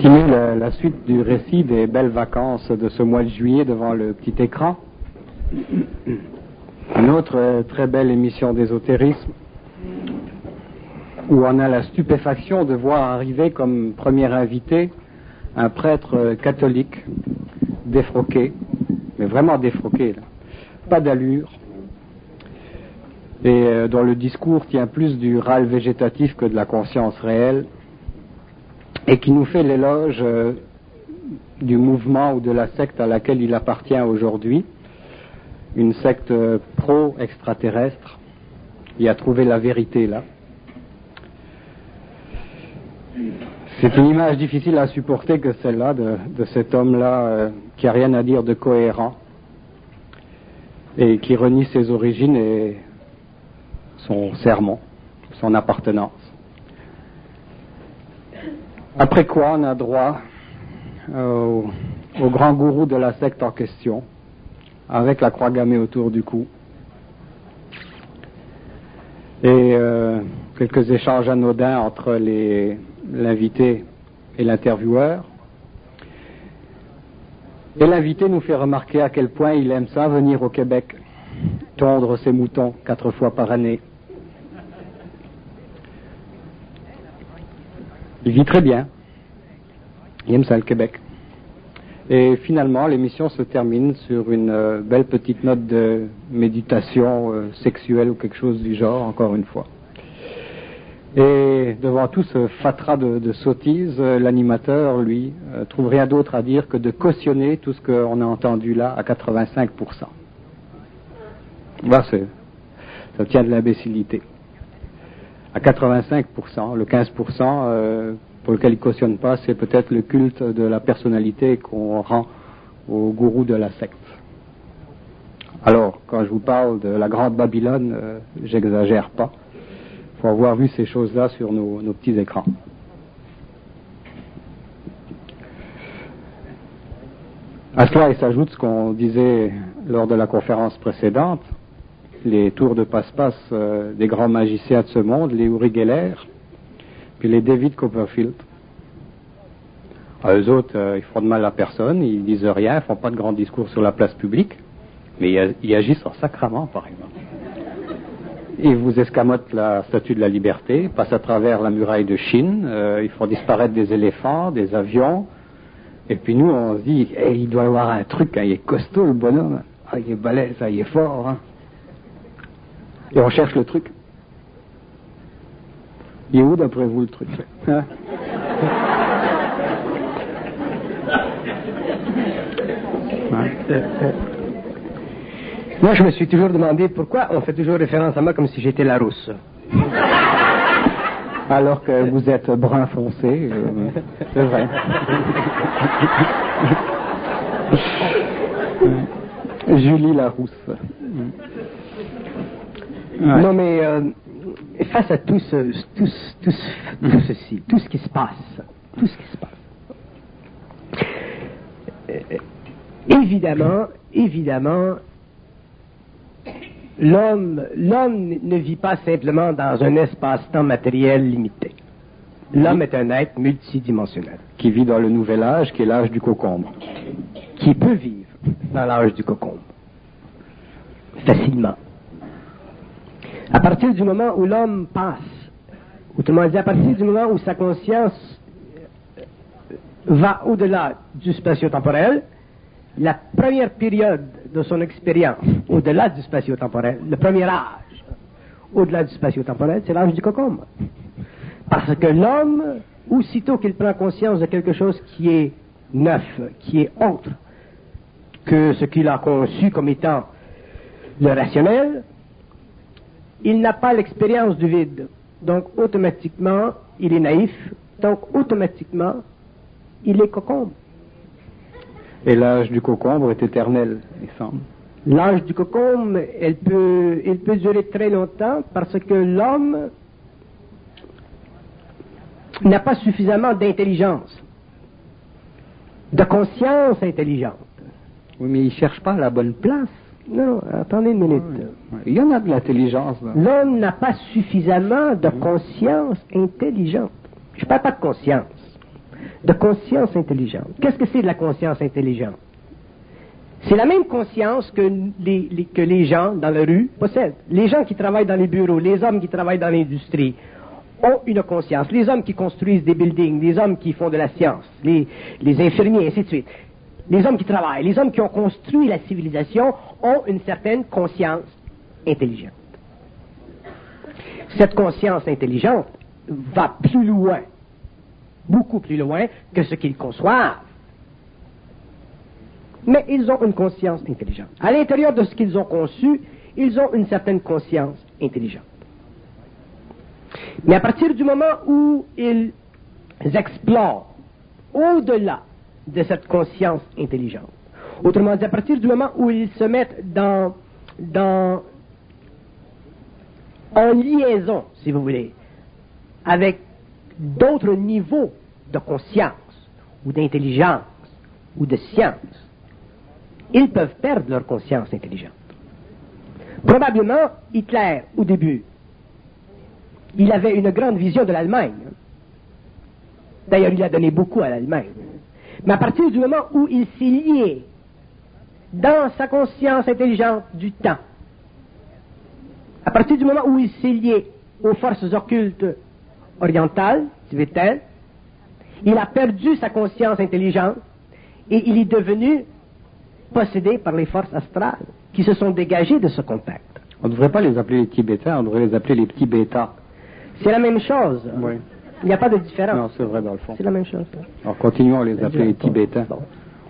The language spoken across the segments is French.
Continuer la suite du récit des belles vacances de ce mois de juillet devant le petit écran. Une autre très belle émission d'ésotérisme où on a la stupéfaction de voir arriver comme premier invité un prêtre catholique défroqué, mais vraiment défroqué, là. Pas d'allure, et dont le discours tient plus du râle végétatif que de la conscience réelle, et qui nous fait l'éloge du mouvement ou de la secte à laquelle il appartient aujourd'hui, une secte pro-extraterrestre. Il a trouvé la vérité là. C'est une image difficile à supporter que celle-là de cet homme-là qui n'a rien à dire de cohérent et qui renie ses origines et son sermon, son appartenance. Après quoi, on a droit au grand gourou de la secte en question, avec la croix gammée autour du cou, et quelques échanges anodins entre l'invité et l'intervieweur. Et l'invité nous fait remarquer à quel point il aime ça, venir au Québec, tondre ses moutons 4 fois par année. Il vit très bien. Il aime ça, le Québec. Et finalement, l'émission se termine sur une belle petite note de méditation sexuelle ou quelque chose du genre, encore une fois. Et devant tout ce fatras de sottises, l'animateur, lui, trouve rien d'autre à dire que de cautionner tout ce qu'on a entendu là à 85%. Bah, ça tient de l'imbécilité. À 85%, le 15% pour lequel il ne cautionne pas, c'est peut-être le culte de la personnalité qu'on rend au gourou de la secte. Alors, quand je vous parle de la grande Babylone, j'exagère pas. Il faut avoir vu ces choses-là sur nos petits écrans. À cela, il s'ajoute ce qu'on disait lors de la conférence précédente, les tours de passe-passe des grands magiciens de ce monde, les Uri Geller, puis les David Copperfield. Eux autres, ils font de mal à personne, ils disent rien, ils font pas de grands discours sur la place publique, mais ils agissent en sacrament, par exemple. Ils vous escamotent la statue de la liberté, passent à travers la muraille de Chine, ils font disparaître des éléphants, des avions, et puis nous, on se dit, il doit y avoir un truc, hein, il est costaud le bonhomme, il est balèze, il est fort, hein. Et on cherche le truc. Il est où d'après vous le truc, hein? Moi, je me suis toujours demandé pourquoi on fait toujours référence à moi comme si j'étais Larousse. Alors que vous êtes brun foncé, c'est vrai. Julie Larousse. Ouais. Non, mais face à tout ceci, tout ce qui se passe, évidemment, l'homme ne vit pas simplement dans un espace-temps matériel limité. L'homme est un être multidimensionnel. Qui vit dans le nouvel âge, qui est l'âge du cocombe. Qui peut vivre dans l'âge du cocombe. Facilement. À partir du moment où l'homme passe, autrement dit, à partir du moment où sa conscience va au-delà du spatio-temporel, la première période de son expérience au-delà du spatio-temporel, le premier âge au-delà du spatio-temporel, c'est l'âge du cocombe. Parce que l'homme, aussitôt qu'il prend conscience de quelque chose qui est neuf, qui est autre que ce qu'il a conçu comme étant le rationnel, il n'a pas l'expérience du vide. Donc, automatiquement, il est naïf. Donc, automatiquement, il est cocombe. Et l'âge du cocombe est éternel, il semble. L'âge du cocombe, il peut durer très longtemps parce que l'homme n'a pas suffisamment d'intelligence, de conscience intelligente. Oui, mais il ne cherche pas la bonne place. Non, attendez une minute. Il y en a de l'intelligence. Là. L'homme n'a pas suffisamment de conscience intelligente. Je ne parle pas de conscience. de conscience intelligente. Qu'est-ce que c'est de la conscience intelligente? C'est la même conscience que les gens dans la rue possèdent. Les gens qui travaillent dans les bureaux, les hommes qui travaillent dans l'industrie ont une conscience. Les hommes qui construisent des buildings, les hommes qui font de la science, les infirmiers, ainsi de suite. Les hommes qui travaillent, les hommes qui ont construit la civilisation ont une certaine conscience intelligente. Cette conscience intelligente va plus loin, beaucoup plus loin que ce qu'ils conçoivent. Mais ils ont une conscience intelligente. À l'intérieur de ce qu'ils ont conçu, ils ont une certaine conscience intelligente. Mais à partir du moment où ils explorent au-delà de cette conscience intelligente, autrement dit, à partir du moment où ils se mettent en liaison, si vous voulez, avec d'autres niveaux de conscience, ou d'intelligence, ou de science, ils peuvent perdre leur conscience intelligente. Probablement, Hitler, au début, il avait une grande vision de l'Allemagne. D'ailleurs, il a donné beaucoup à l'Allemagne. Mais à partir du moment où il s'est lié dans sa conscience intelligente du temps, à partir du moment où il s'est lié aux forces occultes orientales, tibétaines, il a perdu sa conscience intelligente et il est devenu possédé par les forces astrales qui se sont dégagées de ce contact. On ne devrait pas les appeler les Tibétains, on devrait les appeler les petits bêtas. C'est la même chose. Oui. Il n'y a pas de différence. Non, c'est vrai dans le fond. C'est la même chose. Alors continuons à les appeler les Tibétains. Bon.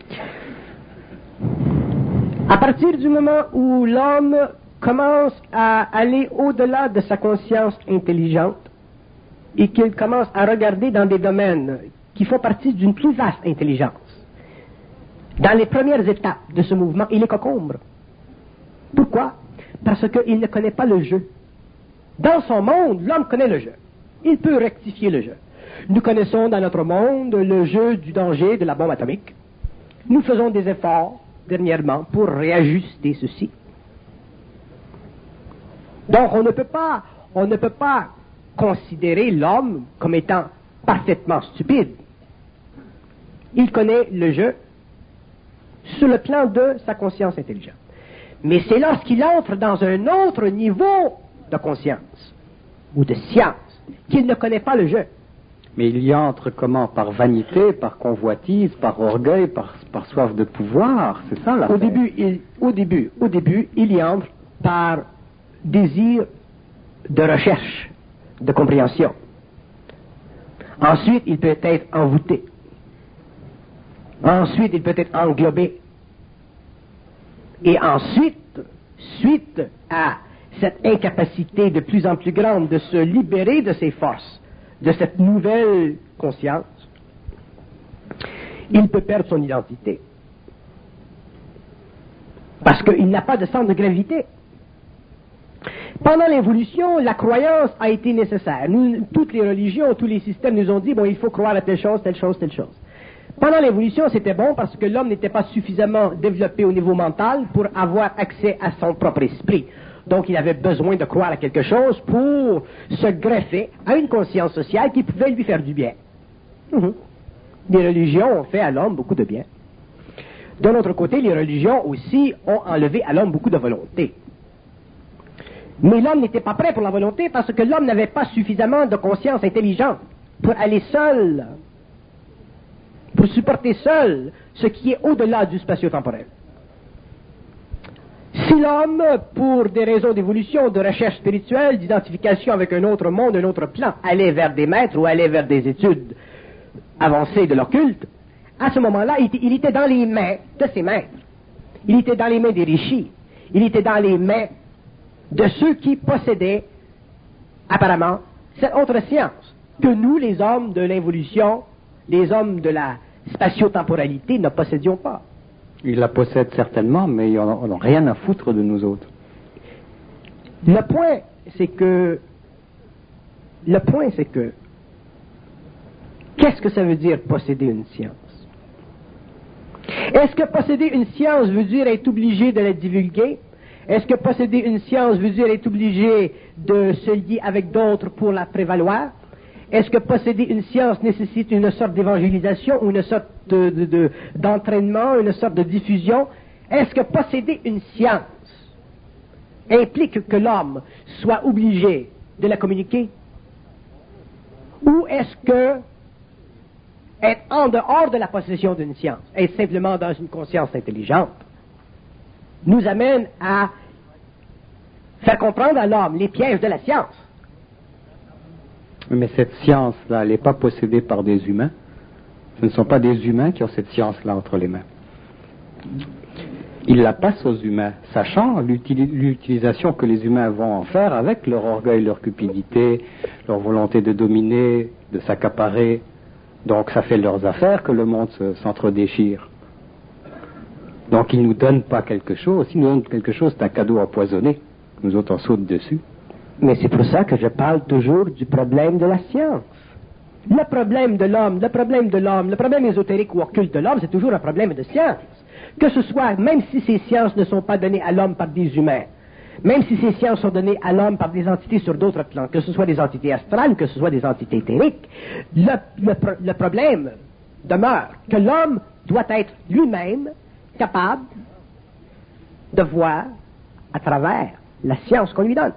À partir du moment où l'homme commence à aller au-delà de sa conscience intelligente et qu'il commence à regarder dans des domaines qui font partie d'une plus vaste intelligence, dans les premières étapes de ce mouvement, il est cocombre. Pourquoi? Parce qu'il ne connaît pas le jeu. Dans son monde, l'homme connaît le jeu. Il peut rectifier le jeu. Nous connaissons dans notre monde le jeu du danger de la bombe atomique. Nous faisons des efforts, dernièrement, pour réajuster ceci. Donc, on ne peut pas considérer l'homme comme étant parfaitement stupide. Il connaît le jeu sur le plan de sa conscience intelligente. Mais c'est lorsqu'il entre dans un autre niveau de conscience ou de science qu'il ne connaît pas le jeu. Mais il y entre comment? Par vanité, par convoitise, par orgueil, par soif de pouvoir, c'est ça l'affaire. Au début, il y entre par désir de recherche, de compréhension. Ensuite, il peut être envoûté. Ensuite, il peut être englobé. Et ensuite, suite à cette incapacité de plus en plus grande de se libérer de ses forces, de cette nouvelle conscience, il peut perdre son identité. Parce qu'il n'a pas de centre de gravité. Pendant l'évolution, la croyance a été nécessaire. Toutes les religions, tous les systèmes nous ont dit, bon, il faut croire à telle chose, telle chose, telle chose. Pendant l'évolution, c'était bon parce que l'homme n'était pas suffisamment développé au niveau mental pour avoir accès à son propre esprit. Donc, il avait besoin de croire à quelque chose pour se greffer à une conscience sociale qui pouvait lui faire du bien. Les religions ont fait à l'homme beaucoup de bien. D'un autre côté, les religions aussi ont enlevé à l'homme beaucoup de volonté. Mais l'homme n'était pas prêt pour la volonté parce que l'homme n'avait pas suffisamment de conscience intelligente pour aller seul, pour supporter seul ce qui est au-delà du spatio-temporel. Si l'homme, pour des raisons d'évolution, de recherche spirituelle, d'identification avec un autre monde, un autre plan, allait vers des maîtres ou allait vers des études avancées de l'occulte, à ce moment-là, il était dans les mains de ses maîtres. Il était dans les mains des rishis. Il était dans les mains de ceux qui possédaient, apparemment, cette autre science que nous, les hommes de l'évolution, les hommes de la spatio-temporalité, ne possédions pas. Ils la possèdent certainement, mais ils n'ont rien à foutre de nous autres. Le point, c'est que, qu'est-ce que ça veut dire posséder une science? Est-ce que posséder une science veut dire être obligé de la divulguer? Est-ce que posséder une science veut dire être obligé de se lier avec d'autres pour la prévaloir? Est-ce que posséder une science nécessite une sorte d'évangélisation, ou une sorte d'entraînement, une sorte de diffusion? Est-ce que posséder une science implique que l'homme soit obligé de la communiquer? Ou est-ce que être en dehors de la possession d'une science, être simplement dans une conscience intelligente, nous amène à faire comprendre à l'homme les pièges de la science? Mais cette science-là, elle n'est pas possédée par des humains. Ce ne sont pas des humains qui ont cette science-là entre les mains. Ils la passent aux humains, sachant l'utilisation que les humains vont en faire avec leur orgueil, leur cupidité, leur volonté de dominer, de s'accaparer. Donc ça fait leurs affaires que le monde s'entre-déchire. Donc ils ne nous donnent pas quelque chose. S'ils nous donnent quelque chose, c'est un cadeau empoisonné. Nous autres, on saute dessus. Mais c'est pour ça que je parle toujours du problème de la science. Le problème de l'homme, le problème ésotérique ou occulte de l'homme, c'est toujours un problème de science. Que ce soit, même si ces sciences ne sont pas données à l'homme par des humains, même si ces sciences sont données à l'homme par des entités sur d'autres plans, que ce soit des entités astrales, que ce soit des entités éthériques, le problème demeure que l'homme doit être lui-même capable de voir à travers la science qu'on lui donne.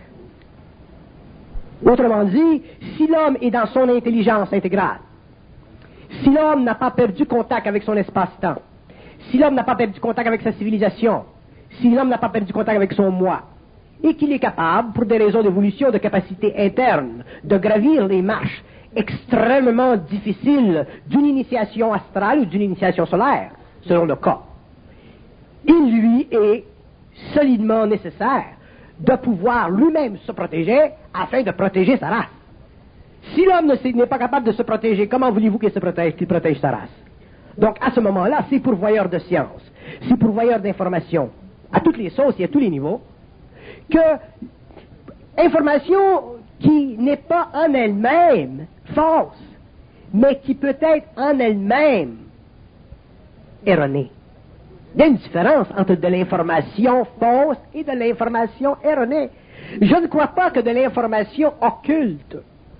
Autrement dit, si l'homme est dans son intelligence intégrale, si l'homme n'a pas perdu contact avec son espace-temps, si l'homme n'a pas perdu contact avec sa civilisation, si l'homme n'a pas perdu contact avec son moi, et qu'il est capable, pour des raisons d'évolution, de capacité interne, de gravir les marches extrêmement difficiles d'une initiation astrale ou d'une initiation solaire, selon le cas, il lui est solidement nécessaire de pouvoir lui-même se protéger afin de protéger sa race. Si l'homme n'est pas capable de se protéger, comment voulez-vous qu'il protège sa race? Donc, à ce moment-là, c'est pourvoyeur de science, c'est pourvoyeur d'informations, à toutes les sauces et à tous les niveaux, que information qui n'est pas en elle-même fausse, mais qui peut être en elle-même erronée. Il y a une différence entre de l'information fausse et de l'information erronée. Je ne crois pas que de l'information occulte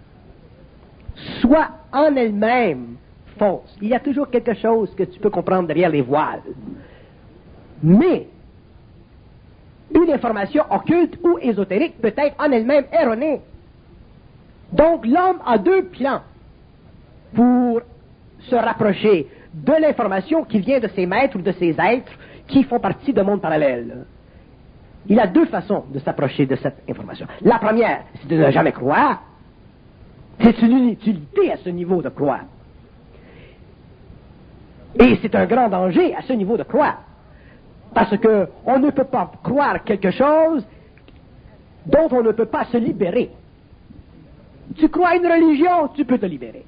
soit en elle-même fausse. Il y a toujours quelque chose que tu peux comprendre derrière les voiles. Mais une information occulte ou ésotérique peut être en elle-même erronée. Donc l'homme a deux plans pour se rapprocher de l'information qui vient de ses maîtres ou de ses êtres qui font partie de mondes parallèles. Il a deux façons de s'approcher de cette information. La première, c'est de ne jamais croire. C'est une inutilité à ce niveau de croire. Et c'est un grand danger à ce niveau de croire. Parce que on ne peut pas croire quelque chose dont on ne peut pas se libérer. Tu crois à une religion, tu peux te libérer.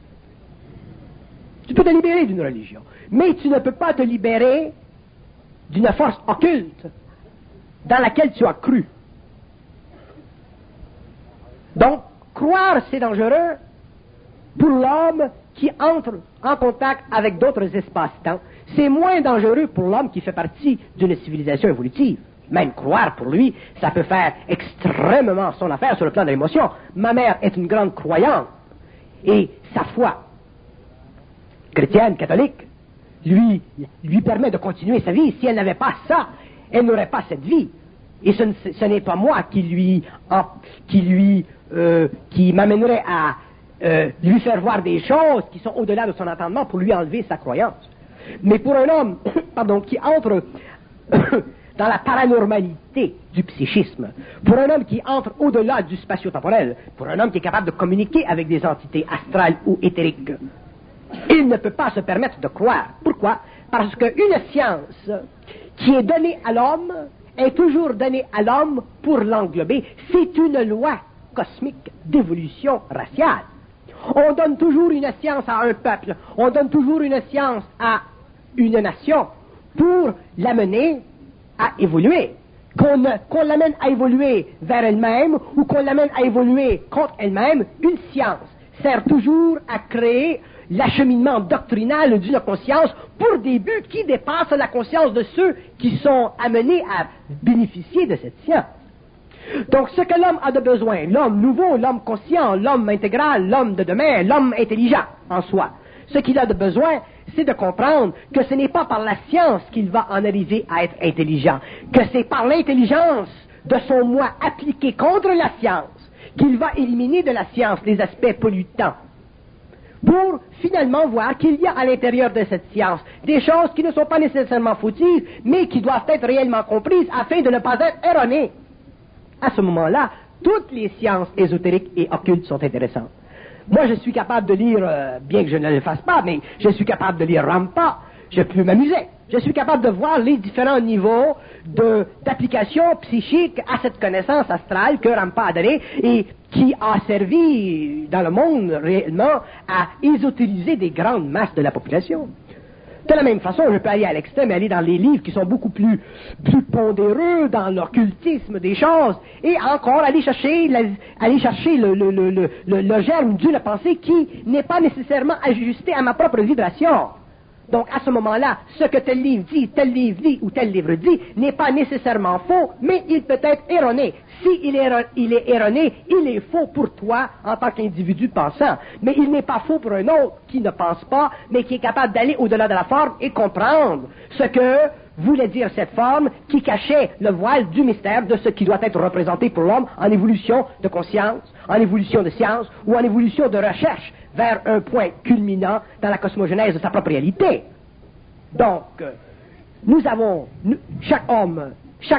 Tu peux te libérer d'une religion. Mais tu ne peux pas te libérer d'une force occulte dans laquelle tu as cru. Donc, croire, c'est dangereux pour l'homme qui entre en contact avec d'autres espaces-temps. C'est moins dangereux pour l'homme qui fait partie d'une civilisation évolutive. Même croire pour lui, ça peut faire extrêmement son affaire sur le plan de l'émotion. Ma mère est une grande croyante et sa foi chrétienne, catholique, lui permet de continuer sa vie. Si elle n'avait pas ça, elle n'aurait pas cette vie. Et ce n'est pas moi qui m'amènerait à lui faire voir des choses qui sont au-delà de son entendement pour lui enlever sa croyance. Mais pour un homme, qui entre dans la paranormalité du psychisme, pour un homme qui entre au-delà du spatio-temporel, pour un homme qui est capable de communiquer avec des entités astrales ou éthériques, il ne peut pas se permettre de croire. Pourquoi? Parce qu'une science qui est donnée à l'homme est toujours donnée à l'homme pour l'englober. C'est une loi cosmique d'évolution raciale. On donne toujours une science à un peuple, on donne toujours une science à une nation pour l'amener à évoluer. Qu'on l'amène à évoluer vers elle-même ou qu'on l'amène à évoluer contre elle-même, une science sert toujours à créer l'acheminement doctrinal d'une conscience pour des buts qui dépassent la conscience de ceux qui sont amenés à bénéficier de cette science. Donc, ce que l'homme a de besoin, l'homme nouveau, l'homme conscient, l'homme intégral, l'homme de demain, l'homme intelligent en soi, ce qu'il a de besoin, c'est de comprendre que ce n'est pas par la science qu'il va en arriver à être intelligent, que c'est par l'intelligence de son moi appliqué contre la science qu'il va éliminer de la science les aspects pollutants, pour finalement voir qu'il y a à l'intérieur de cette science des choses qui ne sont pas nécessairement fautives, mais qui doivent être réellement comprises afin de ne pas être erronées. À ce moment-là, toutes les sciences ésotériques et occultes sont intéressantes. Moi, je suis capable de lire, bien que je ne le fasse pas, mais je suis capable de lire Rampa, je peux m'amuser. Je suis capable de voir les différents niveaux d'application psychique à cette connaissance astrale que Rampa a donnée et qui a servi dans le monde réellement à ésotériser des grandes masses de la population. De la même façon, je peux aller à l'extrême et aller dans les livres qui sont beaucoup plus pondéreux dans l'occultisme des choses et encore aller chercher le germe d'une pensée qui n'est pas nécessairement ajusté à ma propre vibration. Donc, à ce moment-là, ce que tel livre dit ou tel livre dit n'est pas nécessairement faux, mais il peut être erroné. S'il est erroné, il est faux pour toi en tant qu'individu pensant. Mais il n'est pas faux pour un autre qui ne pense pas, mais qui est capable d'aller au-delà de la forme et comprendre ce que voulait dire cette forme qui cachait le voile du mystère de ce qui doit être représenté pour l'homme en évolution de conscience, en évolution de science ou en évolution de recherche vers un point culminant dans la cosmogenèse de sa propre réalité. Donc, chaque homme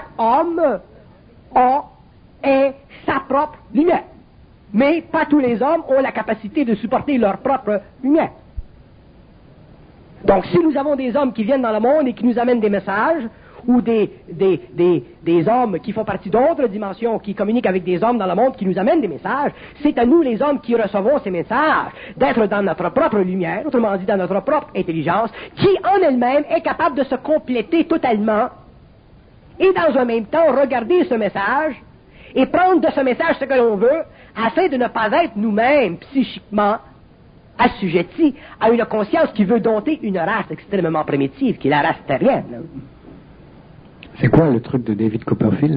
est sa propre lumière. Mais pas tous les hommes ont la capacité de supporter leur propre lumière. Donc, si nous avons des hommes qui viennent dans le monde et qui nous amènent des messages, ou des hommes qui font partie d'autres dimensions, qui communiquent avec des hommes dans le monde qui nous amènent des messages, c'est à nous, les hommes, qui recevons ces messages, d'être dans notre propre lumière, autrement dit dans notre propre intelligence, qui en elle-même est capable de se compléter totalement, et dans un même temps regarder ce message, et prendre de ce message ce que l'on veut, afin de ne pas être nous-mêmes psychiquement assujettis à une conscience qui veut dompter une race extrêmement primitive, qui est la race terrienne. C'est quoi le truc de David Copperfield?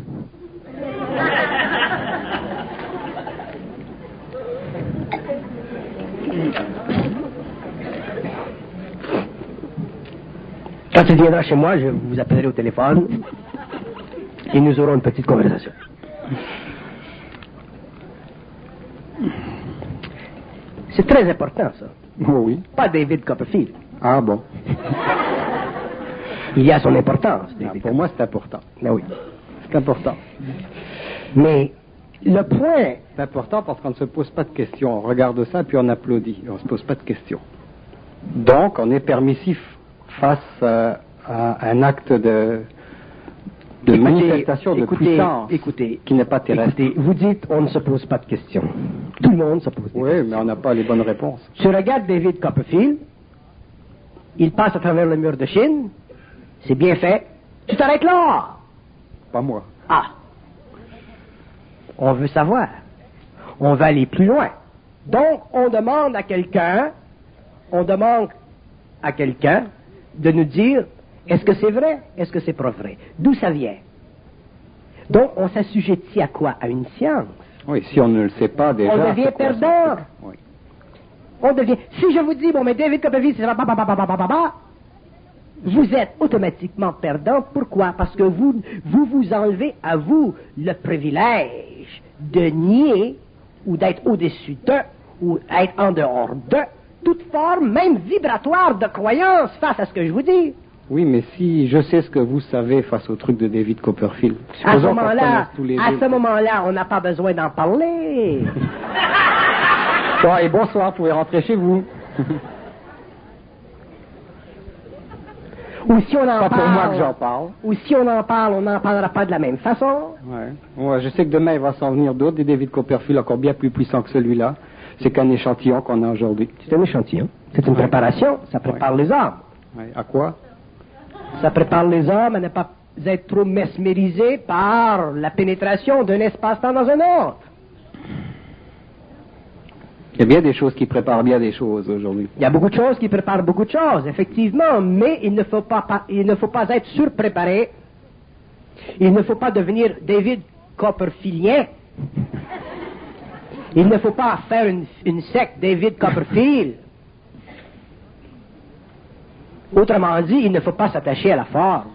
Quand tu viendras chez moi, je vous appellerai au téléphone et nous aurons une petite conversation. C'est très important, ça. Oh oui. Pas David Copperfield. Ah bon. Il y a son importance. Pour moi, c'est important. Mais oui. C'est important. Mais le point... C'est important parce qu'on ne se pose pas de questions. On regarde ça, puis on applaudit. On ne se pose pas de questions. Donc, on est permissif face à un acte de manifestation de puissance qui n'est pas terrestre. Écoutez, vous dites on ne se pose pas de questions. Tout le monde se pose des questions. Oui, mais on n'a pas les bonnes réponses. Tu regardes David Copperfield, il passe à travers le mur de Chine, c'est bien fait, tu t'arrêtes là. Pas moi. Ah. On veut savoir. On veut aller plus loin. Donc, on demande à quelqu'un de nous dire est-ce que c'est vrai, est-ce que c'est pas vrai, d'où ça vient. Donc, on s'assujettit à quoi? À une science. Oui, si on ne le sait pas déjà... On devient perdant. Oui. On devient... Si je vous dis, bon, mais David Copperfield, c'est vous êtes automatiquement perdant. Pourquoi? Parce que vous enlevez à vous le privilège de nier ou d'être au-dessus d'eux ou être en dehors d'eux toute forme, même vibratoire, de croyance face à ce que je vous dis. Oui, mais si je sais ce que vous savez face au truc de David Copperfield... À ce moment-là, on n'a pas besoin d'en parler. Bon, et bonsoir, vous pouvez rentrer chez vous. Ou si on en pas parle... pour moi que j'en parle. Ou si on en parle, on n'en parlera pas de la même façon. Ouais, je sais que demain, il va s'en venir d'autres, des David Copperfield encore bien plus puissants que celui-là. C'est qu'un échantillon qu'on a aujourd'hui. C'est un échantillon. C'est une préparation. Ça prépare les hommes. À quoi? Ça prépare les hommes à ne pas être trop mesmérisés par la pénétration d'un espace-temps dans un autre. Il y a bien des choses qui préparent bien des choses aujourd'hui. Il y a beaucoup de choses qui préparent beaucoup de choses, effectivement, mais il ne faut pas être surpréparé. Il ne faut pas devenir David Copperfieldien. Il ne faut pas faire une secte David Copperfield. Autrement dit, il ne faut pas s'attacher à la forme.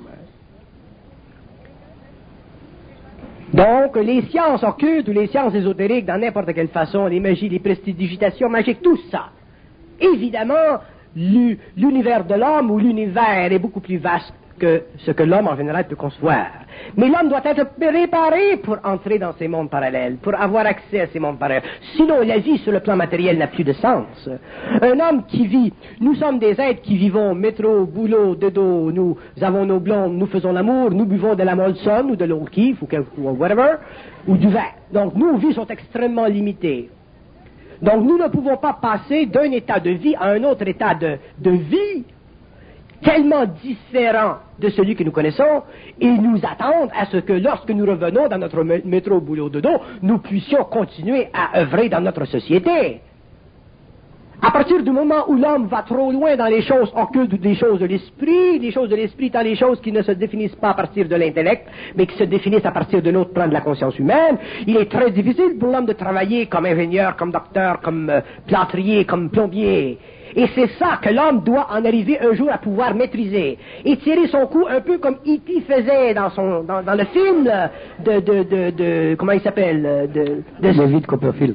Donc, les sciences occultes ou les sciences ésotériques, dans n'importe quelle façon, les magies, les prestidigitations magiques, tout ça. Évidemment, l'univers de l'homme ou l'univers est beaucoup plus vaste que ce que l'homme en général peut concevoir. Mais l'homme doit être préparé pour entrer dans ces mondes parallèles, pour avoir accès à ces mondes parallèles. Sinon, la vie sur le plan matériel n'a plus de sens. Un homme qui vit, nous sommes des êtres qui vivons métro, boulot, dodo, nous avons nos blondes, nous faisons l'amour, nous buvons de la Molson ou de l'eau Kif ou whatever, ou du vin. Donc, nos vies sont extrêmement limitées. Donc, nous ne pouvons pas passer d'un état de vie à un autre état de vie tellement différent de celui que nous connaissons, et nous attendre à ce que lorsque nous revenons dans notre métro, boulot, dodo, nous puissions continuer à œuvrer dans notre société. À partir du moment où l'homme va trop loin dans les choses occultes ou des choses de l'esprit étant les choses qui ne se définissent pas à partir de l'intellect, mais qui se définissent à partir d'un autre plan de la conscience humaine, il est très difficile pour l'homme de travailler comme ingénieur, comme docteur, comme plâtrier, comme plombier. Et c'est ça que l'homme doit en arriver un jour à pouvoir maîtriser. Et tirer son coup un peu comme E.T. faisait dans le film de comment il s'appelle? David Copperfield.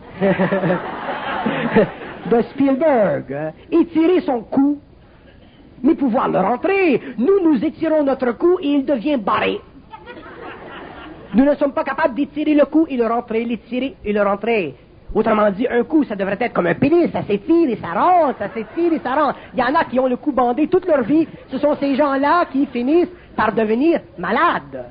De Spielberg. Et tirer son coup, mais pouvoir le rentrer. Nous étirons notre coup et il devient barré. Nous ne sommes pas capables d'étirer le coup et le rentrer, l'étirer et le rentrer. Autrement dit, un coup, ça devrait être comme un pénis, ça s'étire et ça rentre, ça s'étire et ça rentre. Il y en a qui ont le cou bandé toute leur vie. Ce sont ces gens-là qui finissent par devenir malades.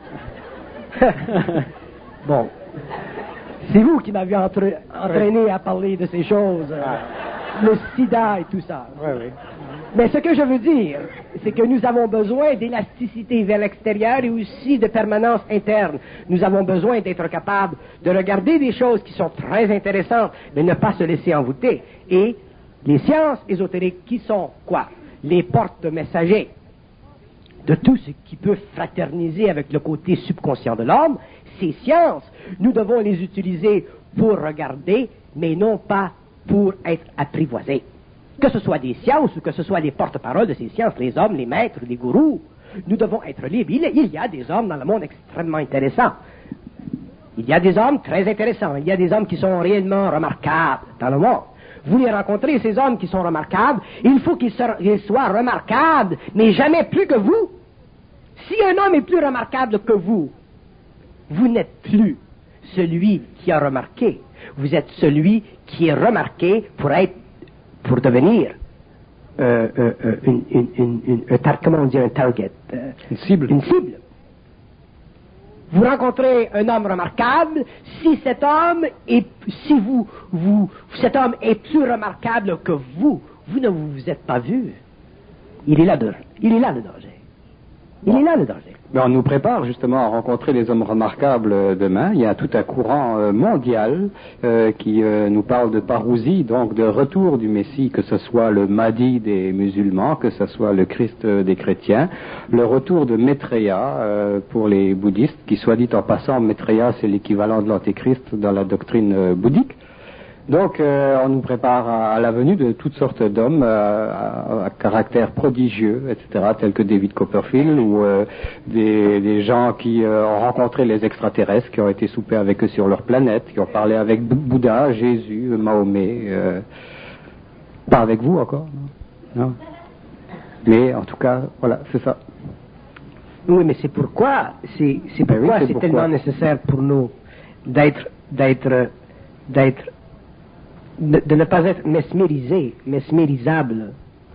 Bon. C'est vous qui m'avez entraîné à parler de ces choses. Le sida et tout ça. Oui, oui. Mais ce que je veux dire, c'est que nous avons besoin d'élasticité vers l'extérieur et aussi de permanence interne. Nous avons besoin d'être capables de regarder des choses qui sont très intéressantes, mais ne pas se laisser envoûter. Et les sciences ésotériques, qui sont quoi? Les porte-messagers de tout ce qui peut fraterniser avec le côté subconscient de l'homme. Ces sciences, nous devons les utiliser pour regarder, mais non pas pour être apprivoisés. Que ce soit des sciences ou que ce soit les porte-paroles de ces sciences, les hommes, les maîtres, les gourous, nous devons être libres. Il y a des hommes dans le monde extrêmement intéressants. Il y a des hommes très intéressants. Il y a des hommes qui sont réellement remarquables dans le monde. Vous les rencontrez, ces hommes qui sont remarquables, il faut qu'ils soient remarquables, mais jamais plus que vous. Si un homme est plus remarquable que vous, vous n'êtes plus celui qui a remarqué. Vous êtes celui qui est remarqué pour devenir comment on dit un target? Une cible. Une cible. Vous rencontrez un homme remarquable, si cet homme est plus remarquable que vous ne vous êtes pas vu. Il est là le danger. Il est là le danger. Mais on nous prépare justement à rencontrer les hommes remarquables demain. Il y a tout un courant mondial qui nous parle de parousie, donc de retour du Messie, que ce soit le Mahdi des musulmans, que ce soit le Christ des chrétiens, le retour de Maitreya pour les bouddhistes, qui soit dit en passant, Maitreya c'est l'équivalent de l'antéchrist dans la doctrine bouddhique. Donc, on nous prépare à la venue de toutes sortes d'hommes à caractère prodigieux, etc., tels que David Copperfield ou des gens qui ont rencontré les extraterrestres, qui ont été souper avec eux sur leur planète, qui ont parlé avec Bouddha, Jésus, Mahomet. Pas avec vous encore, non. Mais en tout cas, voilà, c'est ça. Oui, mais c'est pourquoi c'est tellement nécessaire pour nous de ne pas être mesmérisable.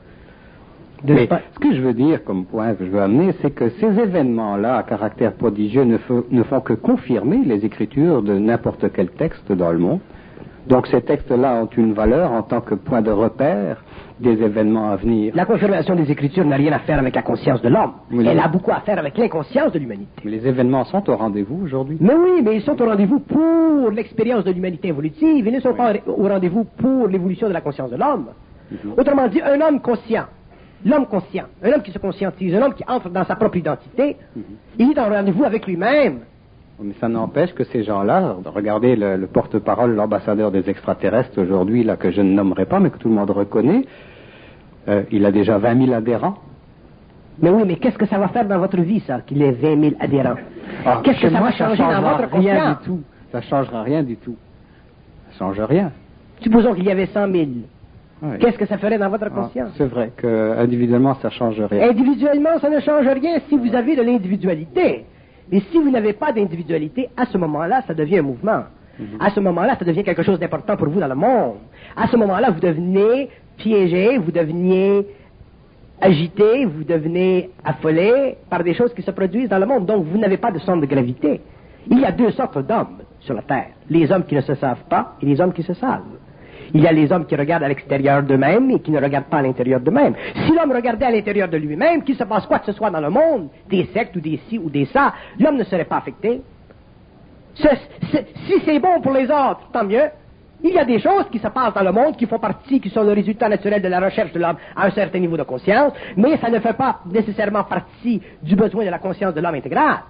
Ce que je veux dire comme point que je veux amener, c'est que ces événements-là à caractère prodigieux ne font que confirmer les écritures de n'importe quel texte dans le monde. Donc ces textes-là ont une valeur en tant que point de repère des événements à venir. La confirmation des Écritures n'a rien à faire avec la conscience de l'homme. Oui, elle a beaucoup à faire avec l'inconscience de l'humanité. Mais les événements sont au rendez-vous aujourd'hui. Mais oui, mais ils sont au rendez-vous pour l'expérience de l'humanité évolutive. Ils ne sont pas au rendez-vous pour l'évolution de la conscience de l'homme. Autrement dit, un homme conscient, l'homme conscient, un homme qui se conscientise, un homme qui entre dans sa propre identité, il est en rendez-vous avec lui-même. Mais ça n'empêche que ces gens-là, regardez le porte-parole, l'ambassadeur des extraterrestres aujourd'hui, là, que je ne nommerai pas, mais que tout le monde reconnaît, il a déjà 20 000 adhérents. Mais oui, mais qu'est-ce que ça va faire dans votre vie, ça, qu'il ait 20 000 adhérents? Alors, qu'est-ce que ça va changer dans votre rien conscience? du tout. Ça ne changera rien du tout. Ça ne change rien. Supposons qu'il y avait 100 000. Oui. Qu'est-ce que ça ferait dans votre conscience? C'est vrai qu'individuellement, ça ne change rien. Individuellement, ça ne change rien si vous avez de l'individualité. Mais si vous n'avez pas d'individualité, à ce moment-là, ça devient un mouvement. À ce moment-là, ça devient quelque chose d'important pour vous dans le monde. À ce moment-là, vous devenez piégé, vous devenez agité, vous devenez affolé par des choses qui se produisent dans le monde. Donc, vous n'avez pas de centre de gravité. Il y a deux sortes d'hommes sur la Terre. Les hommes qui ne se savent pas et les hommes qui se savent. Il y a les hommes qui regardent à l'extérieur d'eux-mêmes et qui ne regardent pas à l'intérieur d'eux-mêmes. Si l'homme regardait à l'intérieur de lui-même, qu'il se passe quoi que ce soit dans le monde, des sectes ou des ci ou des ça, l'homme ne serait pas affecté. Si c'est bon pour les autres, tant mieux. Il y a des choses qui se passent dans le monde qui font partie, qui sont le résultat naturel de la recherche de l'homme à un certain niveau de conscience, mais ça ne fait pas nécessairement partie du besoin de la conscience de l'homme intégral.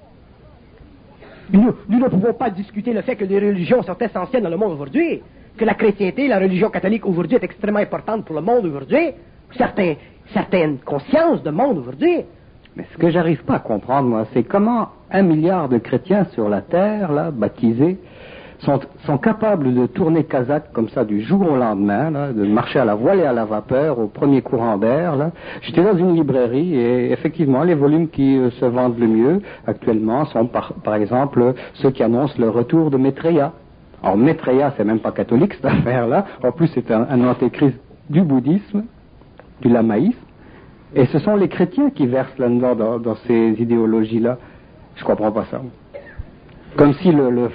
Nous ne pouvons pas discuter le fait que les religions sont essentielles dans le monde aujourd'hui, que la chrétienté, la religion catholique aujourd'hui est extrêmement importante pour le monde aujourd'hui, certaines consciences de monde aujourd'hui. Mais ce que j'arrive pas à comprendre, moi, c'est comment 1 milliard de chrétiens sur la terre, là, baptisés, sont capables de tourner Kazakh comme ça du jour au lendemain, là, de marcher à la voile et à la vapeur au premier courant d'air. Là. J'étais dans une librairie et effectivement les volumes qui se vendent le mieux actuellement sont par exemple ceux qui annoncent le retour de Maitreya. Alors Maitreya, c'est même pas catholique cette affaire-là, en plus c'est un antéchrist du bouddhisme, du lamaïsme, et ce sont les chrétiens qui versent là-dedans dans ces idéologies-là. Je comprends pas ça. Comme si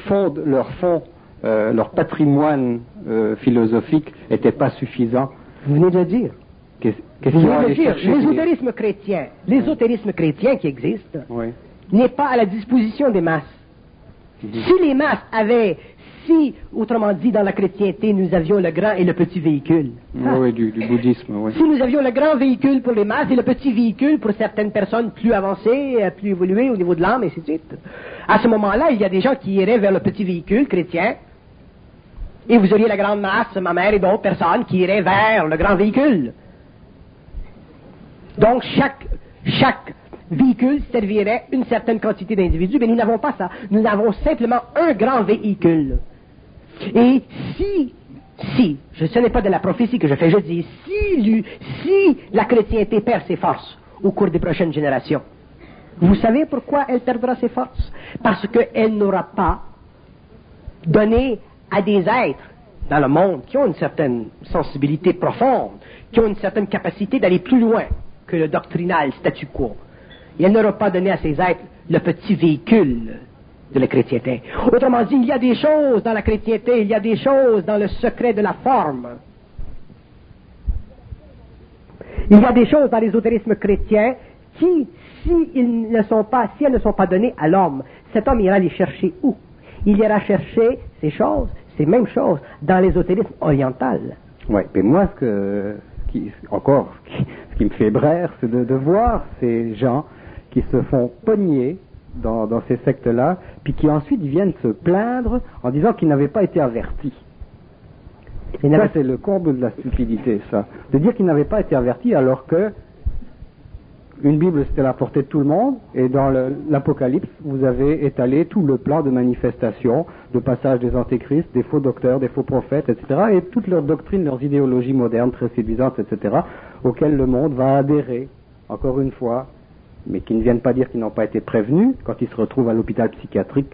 leur patrimoine philosophique n'était pas suffisant. Vous venez de le dire. Qu'est-ce qu'ils vont aller chercher? L'ésotérisme chrétien qui existe, oui, n'est pas à la disposition des masses. Si les masses avaient, autrement dit, dans la chrétienté, nous avions le grand et le petit véhicule. Oui, du bouddhisme, oui. Si nous avions le grand véhicule pour les masses et le petit véhicule pour certaines personnes plus avancées, plus évoluées au niveau de l'âme, et ainsi de suite. À ce moment-là, il y a des gens qui iraient vers le petit véhicule chrétien, et vous auriez la grande masse, ma mère et d'autres personnes, qui iraient vers le grand véhicule. Donc, chaque véhicule servirait une certaine quantité d'individus, mais nous n'avons pas ça. Nous avons simplement un grand véhicule. Et ce n'est pas de la prophétie que je fais, je dis, si la chrétienté perd ses forces au cours des prochaines générations, vous savez pourquoi elle perdra ses forces? Parce qu'elle n'aura pas donné à des êtres dans le monde qui ont une certaine sensibilité profonde, qui ont une certaine capacité d'aller plus loin que le doctrinal statu quo. Et elle n'aura pas donné à ces êtres le petit véhicule de la chrétienté. Autrement dit, il y a des choses dans la chrétienté, il y a des choses dans le secret de la forme. Il y a des choses dans l'ésotérisme chrétien qui, si elles ne sont pas données à l'homme, cet homme ira les chercher où? Il ira chercher ces mêmes choses, dans l'ésotérisme oriental. Oui, mais moi, ce qui me fait braire, c'est de voir ces gens qui se font pogner dans ces sectes-là, puis qui ensuite viennent se plaindre en disant qu'ils n'avaient pas été avertis. Et ça, c'est le comble de la stupidité, ça. De dire qu'ils n'avaient pas été avertis alors que une Bible, c'était à la portée de tout le monde, et dans l'Apocalypse, vous avez étalé tout le plan de manifestation, de passage des antéchrists, des faux docteurs, des faux prophètes, etc., et toutes leurs doctrines, leurs idéologies modernes très séduisantes, etc., auxquelles le monde va adhérer, encore une fois, mais qui ne viennent pas dire qu'ils n'ont pas été prévenus quand ils se retrouvent à l'hôpital psychiatrique.